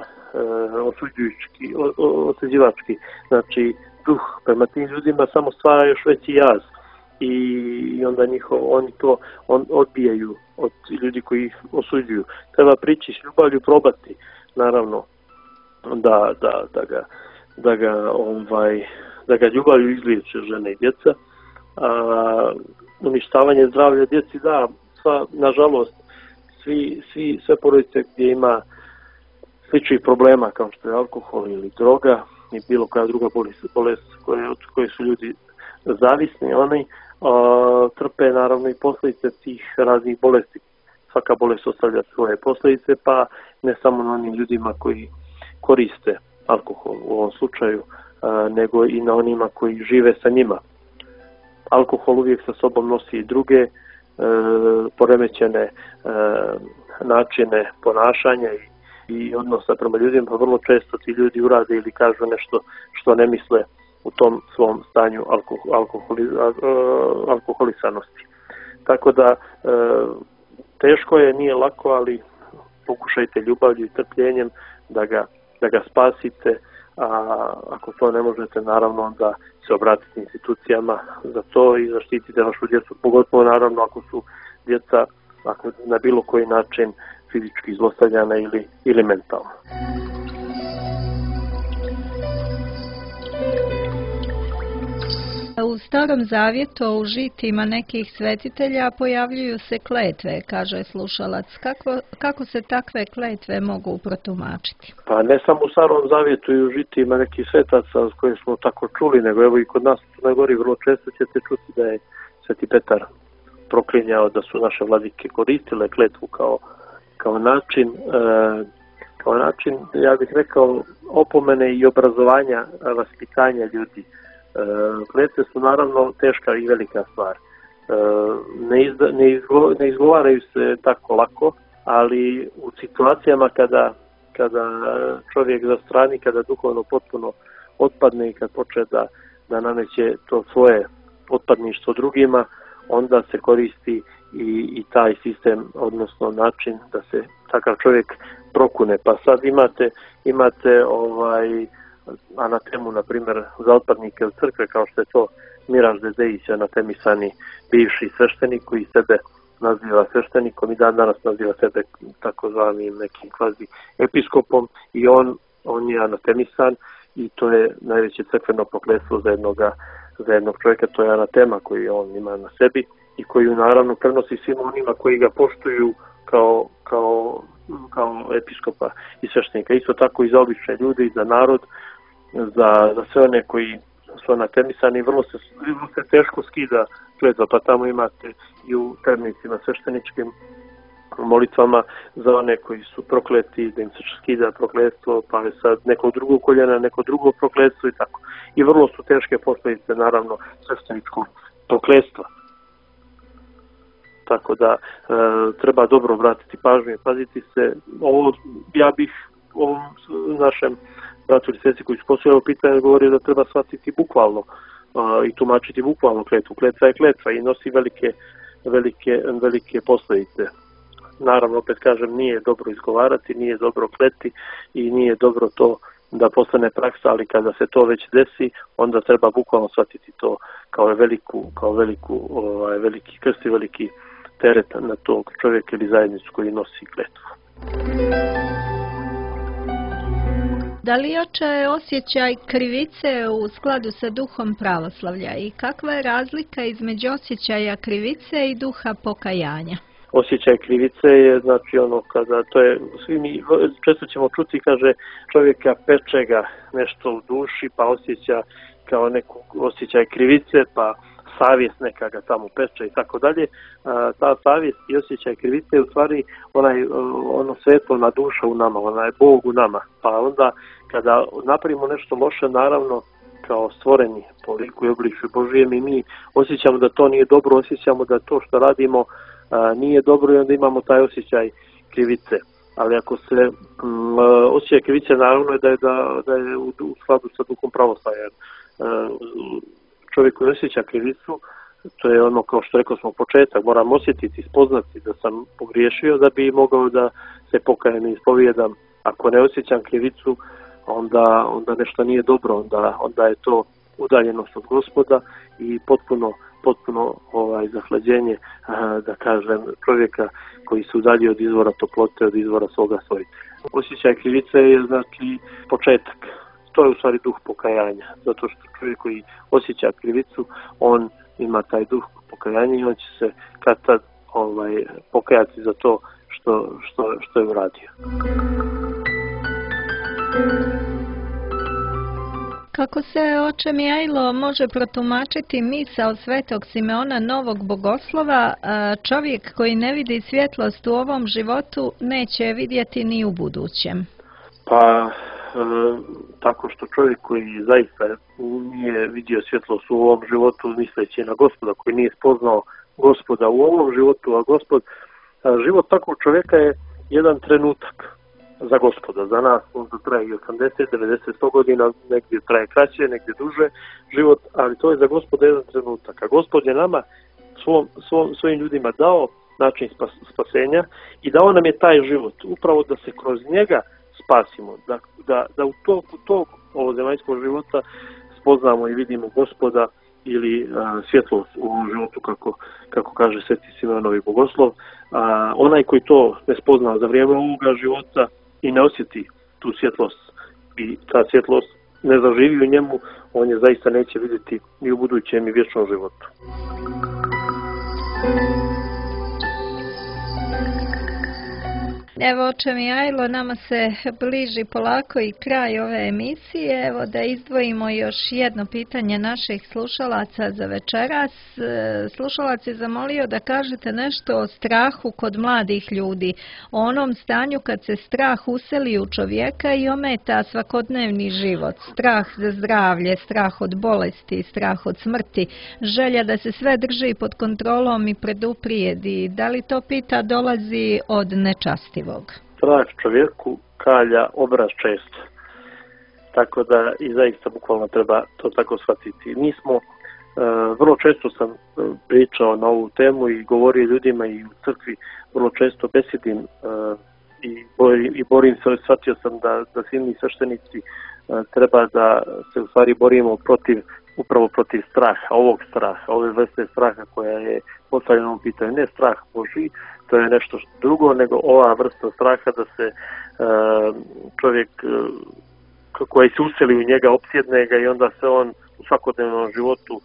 osuđivački, znači duh prema tim ljudima samo stvara još veći jaz i onda oni to odbijaju od ljudi koji ih osuđuju. Treba prići s ljubavlju, probati naravno da ga ljubavlju izliječe žene i djeca. Uništavanje zdravlja djeci, da, nažalost sve porodice gdje ima sličnih problema kao što je alkohol ili droga i bilo koja druga bolest od koje su ljudi zavisni, oni trpe naravno i posljedice tih raznih bolesti. Svaka bolest ostavlja svoje posljedice, pa ne samo na onim ljudima koji koriste alkohol u ovom slučaju, nego i na onima koji žive sa njima. Alkohol uvijek sa sobom nosi i druge poremećene načine ponašanja i odnosa prema ljudima, pa vrlo često ti ljudi urade ili kažu nešto što ne misle u tom svom stanju alkoholisanosti. Tako da teško je, nije lako, ali pokušajte ljubavlju i trpljenjem da ga spasite, a ako to ne možete, naravno onda se obratite institucijama za to i zaštitite vašu djecu, pogotovo naravno ako su djeca ako na bilo koji način fizički zlostavljana ili mentalno. U Starom Zavjetu u žitima nekih svetitelja pojavljuju se kletve, kaže slušalac. Kako se takve kletve mogu protumačiti? Pa ne samo u Starom Zavjetu i u žitima nekih svetaca s kojim smo tako čuli, nego evo i kod nas u Crnoj Gori vrlo često ćete čuti da je Sveti Petar proklinjao da su naše vladike koristile kletvu kao način, ja bih rekao, opomene i obrazovanja, vaspitanja ljudi. Kletve su naravno teška i velika stvar. Ne izgovaraju se tako lako, ali u situacijama kada čovjek zastrani, kada duhovno potpuno otpadne i kad počne da nameće to svoje otpadništvo drugima, onda se koristi i taj sistem, odnosno način da se takav čovjek prokune. Pa sad imate anatemu, na primjer, za otpadnike u crkve, kao što je to Miraž Dedejić, anatemisani bivši sveštenik koji sebe naziva sveštenikom i danas naziva sebe takozvanim nekim kvazi episkopom, i on je anatemisan i to je najveće crkveno prokletstvo za jednog čovjeka. To je anatema koju on ima na sebi i koju naravno prenosi svim onima koji ga poštuju kao episkopa i sveštenika. Isto tako i za obične ljude i za narod, za sve one koji su anatemisani, vrlo se teško skida kletva, pa tamo imate i u ternicima svešteničkim molitvama za one koji su prokleti, da im se skida prokletstvo, pa je sad neko drugo koljena, neko drugo prokletstvo i tako. I vrlo su teške posljedice, naravno, svešteničkog prokletstva. Tako da treba dobro obratiti pažnju i paziti se. Ja bih ovom našem bratu ili sestri koji su postavljali pitanje govorio da treba shvatiti bukvalno i tumačiti bukvalno kletvu. Kletva je kletva i nosi velike posljedice. Naravno, opet kažem, nije dobro izgovarati, nije dobro kleti i nije dobro to da postane praksa, ali kada se to već desi, onda treba bukvalno shvatiti to kao veliki krst i veliki teret na tog čovjeka ili zajednicu koji nosi kletvu. Da li jača osjećaj krivice u skladu sa duhom pravoslavlja i kakva je razlika između osjećaja krivice i duha pokajanja? Osjećaj krivice je, znači, ono kada to je, svi mi često ćemo čuti, kaže, čovjeka peče ga nešto u duši, pa osjeća kao neku osjećaj krivice, pa savjest neka ga tamo peče i tako dalje. Ta savjest i osjećaj krivice je u stvari ono svetlona duša u nama, onaj Bog u nama. Pa onda kada napravimo nešto loše, naravno kao stvoreni po liku i obličju Božijem, i mi osjećamo da to nije dobro, osjećamo da to što radimo nije dobro i onda imamo taj osjećaj krivice. Ali ako se osjećaj krivice, naravno je da je u skladu sa duhom pravoslavlja. Čovjek koji osjeća krivicu, to je ono, kao što rekao smo, početak, moram osjetiti, spoznati da sam pogriješio da bi mogao da se pokajem i ispovijedam. Ako ne osjećam krivicu, onda nešto nije dobro, onda je to udaljenost od Gospoda i potpuno zahlađenje, da kažem, čovjeka koji se udalji od izvora toplote, od izvora svoga stvoritelja. Osjećaj krivice je, znači, početak. To je u stvari duh pokajanja, zato što čovjek koji osjeća krivicu, on ima taj duh pokajanja i on će se kad tad pokajati za to što je uradio. Kako se, oče Mihajlo, može protumačiti misao svetog Simeona Novog Bogoslova, čovjek koji ne vidi svjetlost u ovom životu neće vidjeti ni u budućem? Pa tako što čovjek koji zaista nije vidio svjetlost u ovom životu misleći na Gospoda, koji nije spoznao Gospoda u ovom životu, a život takvog čovjeka je jedan trenutak za Gospoda. Za nas možda traje 80, 90, 100 godina, negdje traje kraće, negdje duže život, ali to je za Gospoda jedan trenutak. A Gospod je nama, svojim ljudima dao način spasenja i dao nam je taj život, upravo da se kroz njega spasimo, da u toku tog ovozemaljskog života spoznamo i vidimo Gospoda ili svjetlost u ovom životu, kako kaže Sveti Simeonovi bogoslov. Onaj koji to ne spozna za vrijeme ovoga života i ne osjeti tu svjetlost i ta svjetlost ne zaživi u njemu, on je zaista neće vidjeti ni u budućem i vječnom životu. Evo, oče Mihajlo, nama se bliži polako i kraj ove emisije. Evo da izdvojimo još jedno pitanje naših slušalaca za večeras. Slušalac je zamolio da kažete nešto o strahu kod mladih ljudi, o onom stanju kad se strah useli u čovjeka i ometa svakodnevni život. Strah za zdravlje, strah od bolesti, strah od smrti, želja da se sve drži pod kontrolom i preduprijedi. Da li to pita dolazi od nečastivog? Strah čovjeku kalja obraz često. Tako da i zaista bukvalno treba to tako shvatiti. Mi smo, vrlo često sam pričao na ovu temu i govorio ljudima i u crkvi, vrlo često besjedim i borim se, shvatio sam da svi mi sveštenici treba da se u stvari borimo upravo protiv straha, ovog straha, ove vrste straha koja je postavljena u pitanju. Ne strah Božji, to je nešto drugo, nego ova vrsta straha da se čovjek koji se useli u njega opsjedne ga i onda se on u svakodnevnom životu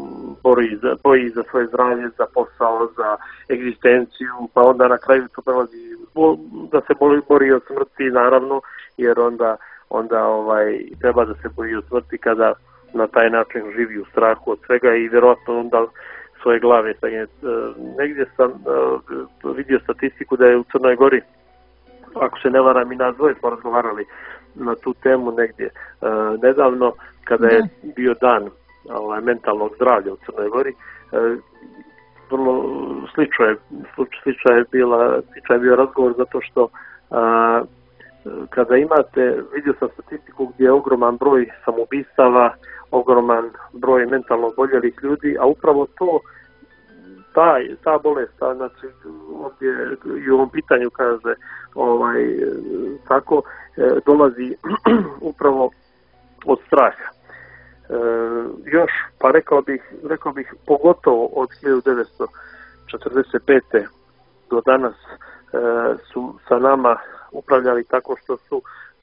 boji za svoje zdravlje, za posao, za egzistenciju, pa onda na kraju to prelazi da se bori od smrti, naravno, jer onda treba da se boji od smrti kada na taj način živi u strahu od svega i vjerojatno onda svoje glave. Negdje sam vidio statistiku da je u Crnoj Gori, ako se ne varam, i nas dvoje smo razgovarali na tu temu negdje nedavno, kada je bio dan mentalnog zdravlja u Crnoj Gori. Vrlo sličan je bio razgovor, zato što kada imate, vidio sam statistiku gdje je ogroman broj samoubistava, ogroman broj mentalno oboljelih ljudi, a upravo ta bolest, znači ovdje i u ovom pitanju kaže tako, dolazi upravo od straha. Još, pa rekao bih pogotovo od 1945. do danas su sa nama upravljali tako što su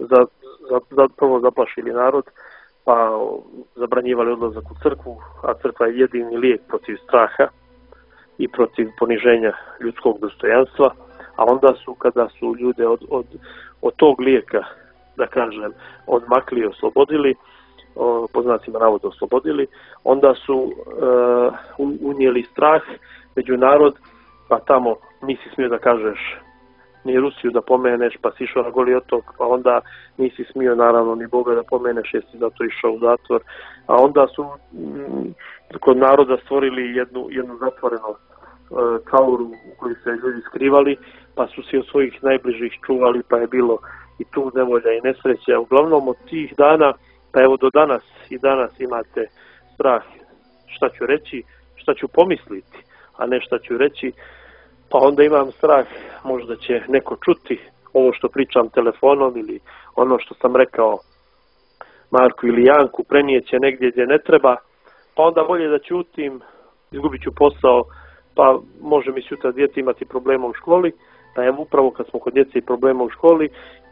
prvo zaplašili narod, pa zabranjivali odlazak u crkvu, a crkva je jedini lijek protiv straha i protiv poniženja ljudskog dostojanstva, a onda su, kada su ljude od tog lijeka, da kažem, odmakli i oslobodili, po znacima navoda oslobodili, onda su unijeli strah među narod, pa tamo nisi smio da kažeš ni Rusiju da pomeneš, pa si išao na Goli otok, pa onda nisi smio naravno ni Boga da pomeneš, jesi zato išao u zatvor, a onda su kod naroda stvorili jednu zatvorenost, kauru u kojoj se ljudi skrivali, pa su se od svojih najbližih čuvali, pa je bilo i tu nevolja i nesreća. Uglavnom od tih dana, pa evo do danas, i danas imate strah šta ću reći, šta ću pomisliti, a ne šta ću reći, pa onda imam strah, možda će neko čuti ovo što pričam telefonom ili ono što sam rekao Marku ili Janku, prenijeće negdje gdje ne treba, pa onda bolje da ćutim, izgubit ću posao, pa može mi sutra dijete imati problema u školi, pa evo upravo kad smo kod djece i problema u školi,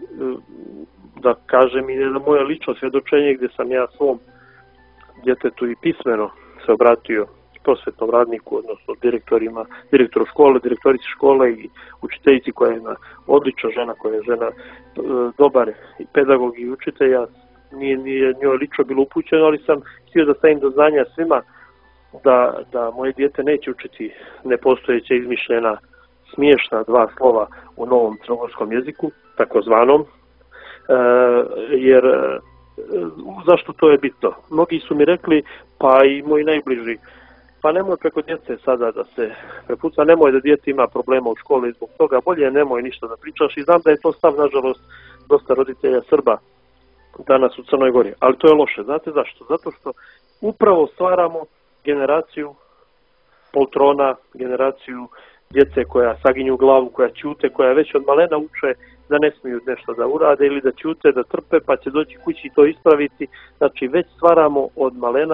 da kažem i na moje lično svjedočenje gdje sam ja svom djetetu i pismeno se obratio prosvetnom radniku, odnosno direktoru škole, direktorici škole i učiteljici koja je jedna odlična žena, koja je žena dobar i pedagog i učitelj. Ja nije njoj lično bilo upućeno, ali sam htio da stavim do znanja svima da moje dijete neće učiti nepostojeća izmišljena smiješna dva slova u novom crnogorskom jeziku, takozvanom, jer zašto to je bitno? Mnogi su mi rekli, pa i moji najbliži, pa nemoj preko djece sada da se prepuca, nemoj da dijete ima problema u školi zbog toga, bolje nemoj ništa da pričaš, i znam da je to stav, nažalost, dosta roditelja Srba danas u Crnoj Gori, ali to je loše. Znate zašto? Zato što upravo stvaramo generaciju poltrona, generaciju djece koja saginju glavu, koja ćute, koja već od malena uče da ne smiju nešto da urade ili da ćute, da trpe, pa će doći kući i to ispraviti. Znači već stvaramo od malena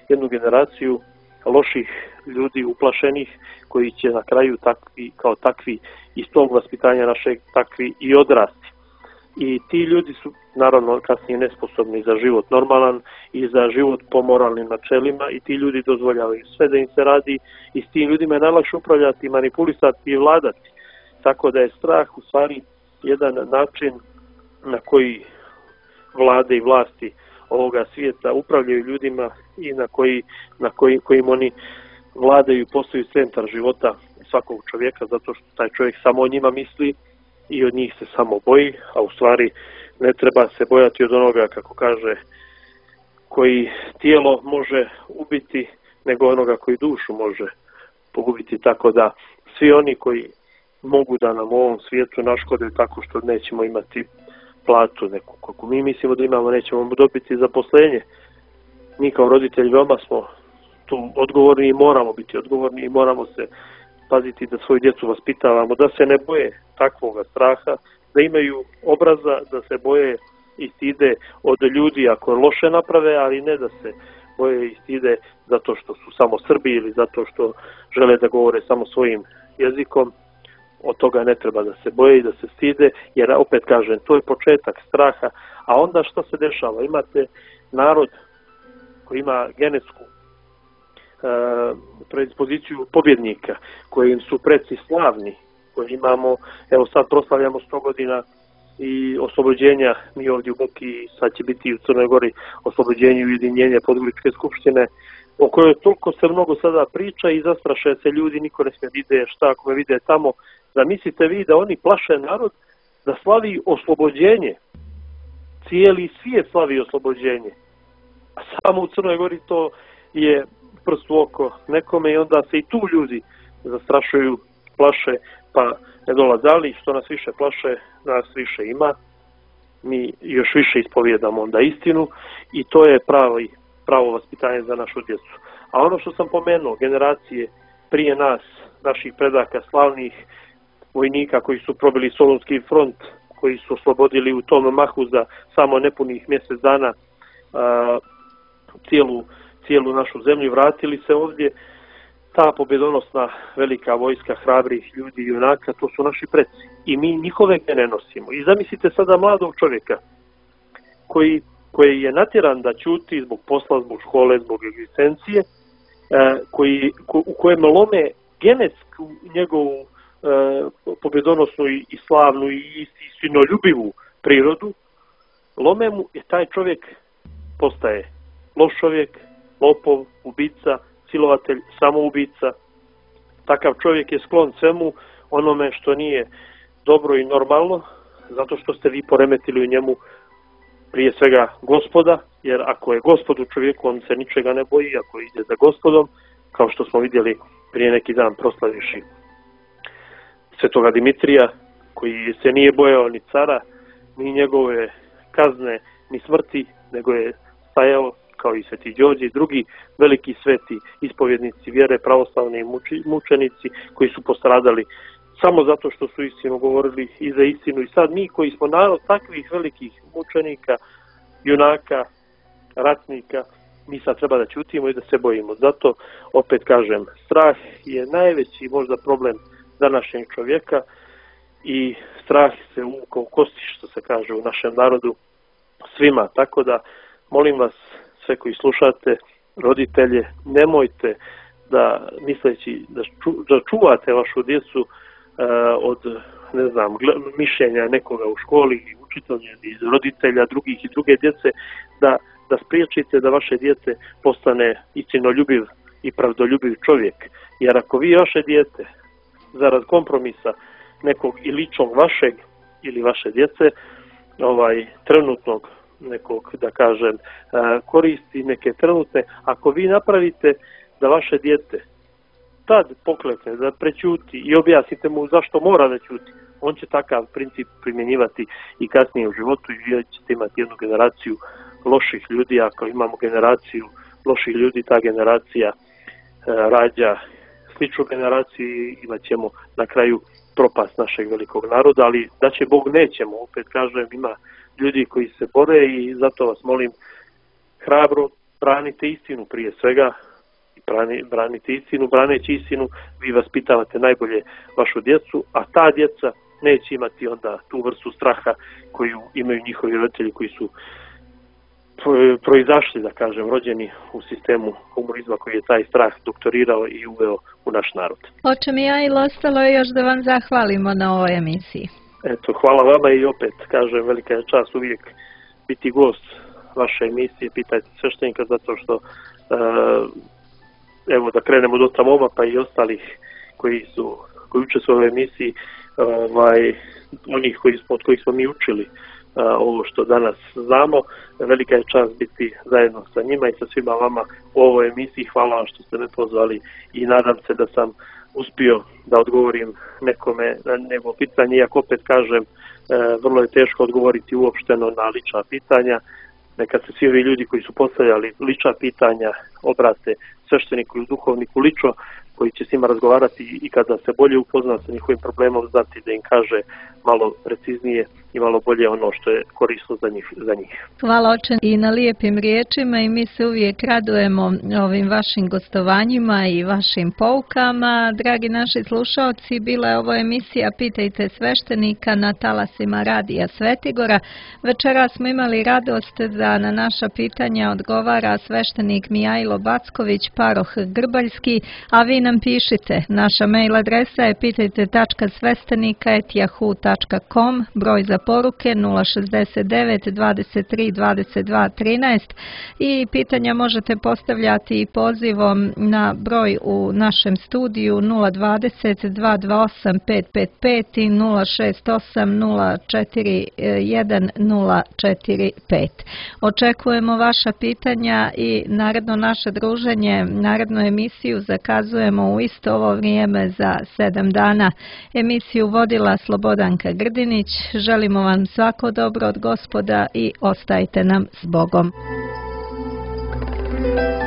jednu generaciju loših ljudi, uplašenih, koji će na kraju kao takvi iz tog vaspitanja našeg takvi i odrasti. I ti ljudi su naravno kasnije nesposobni za život normalan i za život po moralnim načelima i ti ljudi dozvoljavaju sve da im se radi i s tim ljudima je najlakše upravljati, manipulisati i vladati. Tako da je strah u stvari jedan način na koji vlade i vlasti ovoga svijeta upravljaju ljudima i na kojim oni vladaju i postaju centar života svakog čovjeka, zato što taj čovjek samo o njima misli i od njih se samo boji, a u stvari ne treba se bojati od onoga, kako kaže, koji tijelo može ubiti, nego onoga koji dušu može pogubiti. Tako da svi oni koji mogu da nam u ovom svijetu naškode tako što nećemo imati platu neku, kako mi mislimo da imamo, nećemo dobiti zaposlenje. Mi kao roditelji veoma smo tu odgovorni i moramo biti odgovorni i moramo se paziti da svoju djecu vaspitavamo, da se ne boje takvoga straha, da imaju obraza, da se boje i stide od ljudi ako loše naprave, ali ne da se boje i stide zato što su samo Srbi ili zato što žele da govore samo svojim jezikom. Od toga ne treba da se boje i da se stide, jer opet kažem, to je početak straha, a onda što se dešava? Imate narod koji ima genetsku predispoziciju pobjednika, kojim su preci slavni, koji imamo, evo sad proslavljamo 100 godina i oslobođenja, mi ovdje u Boki, sad će biti u Crnoj Gori oslobođenje i ujedinjenje Podgoričke skupštine, o kojoj toliko se mnogo sada priča i zastraše se ljudi, niko ne smije vide šta ako me vide tamo. Zamislite vi da oni plaše narod da slavi oslobođenje, cijeli svijet slavi oslobođenje, a samo u Crnoj Gori to je prst u oko nekome i onda se i tu ljudi zastrašuju, plaše, pa ne dolaze, ali što nas više plaše, nas više ima, mi još više ispovijedamo onda istinu i to je pravo vaspitanje za našu djecu. A ono što sam pomenuo, generacije prije nas, naših predaka, slavnih vojnika koji su probili Solunski front, koji su oslobodili u tom mahu za samo nepunih mjesec dana cijelu našu zemlju, vratili se ovdje. Ta pobjedonosna velika vojska hrabrih ljudi i junaka, to su naši preci. I mi njihove gene nosimo. I zamislite sada mladog čovjeka koji je natjeran da ćuti zbog posla, zbog škole, zbog egzistencije, u kojem lome genetsku njegovu pobjedonosnu i slavnu i istinoljubivu prirodu, lome mu i taj čovjek postaje loš čovjek, lopov, ubica, silovatelj, samoubica. Takav čovjek je sklon svemu onome što nije dobro i normalno, zato što ste vi poremetili u njemu prije svega Gospoda, jer ako je Gospod u čovjeku, on se ničega ne boji, ako ide za Gospodom, kao što smo vidjeli prije neki dan proslavivši Svetoga Dimitrija, koji se nije bojao ni cara, ni njegove kazne, ni smrti, nego je stajao kao i Sveti Đorđe i drugi veliki sveti ispovjednici vjere, pravoslavni mučenici koji su postradali samo zato što su istinu govorili i za istinu. I sad mi koji smo narod takvih velikih mučenika, junaka, ratnika, mi sad treba da ćutimo i da se bojimo. Zato, opet kažem, strah je najveći možda problem današnjeg čovjeka i strah se uvukao u kosti, što se kaže u našem narodu, svima. Tako da, molim vas, sve koji slušate, roditelje, nemojte da misleći da čuvate vašu djecu od, ne znam, mišljenja nekoga u školi, učitelja, roditelja, drugih i druge djece, da spriječite da vaše dijete postane istinoljubiv i pravdoljubiv čovjek. Jer ako vi vaše dijete zarad kompromisa nekog i ličnog vašeg ili vaše djece, trenutnog nekog, da kažem, koristi neke trenutne, ako vi napravite da vaše dijete tad poklekne, da prećuti i objasnite mu zašto mora da ćuti, on će takav princip primjenjivati i kasnije u životu i vi ćete imati jednu generaciju loših ljudi. Ako imamo generaciju loših ljudi, ta generacija rađa sličnu generaciju i imat ćemo na kraju propast našeg velikog naroda, ali da će Bog nećemo, opet kažem, ima ljudi koji se bore i zato vas molim hrabro branite istinu prije svega, branite istinu, braneći istinu vi vaspitavate najbolje vašu djecu, a ta djeca neće imati onda tu vrstu straha koju imaju njihovi roditelji koji su proizašli, da kažem, rođeni u sistemu komunizma koji je taj strah doktorirao i uveo u naš narod. Oče Mijailo, ostalo je još da vam zahvalimo na ovoj emisiji. Eto, hvala vama i opet, kažem, velika je čast uvijek biti gost vaše emisije, pitajte sveštenika, zato što evo da krenemo do Tamoma pa i ostalih koji učestvuju u ovoj emisiji, onih od kojih smo mi učili ovo što danas znamo. Velika je čast biti zajedno sa njima i sa svima vama u ovoj emisiji. Hvala vam što ste me pozvali i nadam se da sam uspio da odgovorim nekome na njegovo pitanje, iako opet kažem, vrlo je teško odgovoriti uopšteno na lična pitanja. Neka se svi ovi ljudi koji su postavljali lična pitanja obrate svešteniku i duhovniku lično, koji će s njima razgovarati i kada se bolje upozna sa njihovim problemom, znati da im kaže malo preciznije i malo bolje ono što je korisno za njih. Hvala oče i na lijepim riječima i mi se uvijek radujemo ovim vašim gostovanjima i vašim poukama. Dragi naši slušaoci, bila je ovo emisija Pitajte sveštenika na talasima Radija Svetigora. Večera smo imali radost da na naša pitanja odgovara sveštenik Mijailo Backović, paroh Grbaljski, a vi nam pišite. Naša mail adresa je pitajte.svestenika@yahoo.com, broj za poruke 069 23 22 13 i pitanja možete postavljati i pozivom na broj u našem studiju 020 228 555 i 068 041 045. Očekujemo vaša pitanja i naredno naše druženje, narednu emisiju zakazujemo u isto ovo vrijeme za 7 dana. Emisiju vodila Slobodanka Grdinić. Želimo vam svako dobro od Gospoda i ostajte nam s Bogom.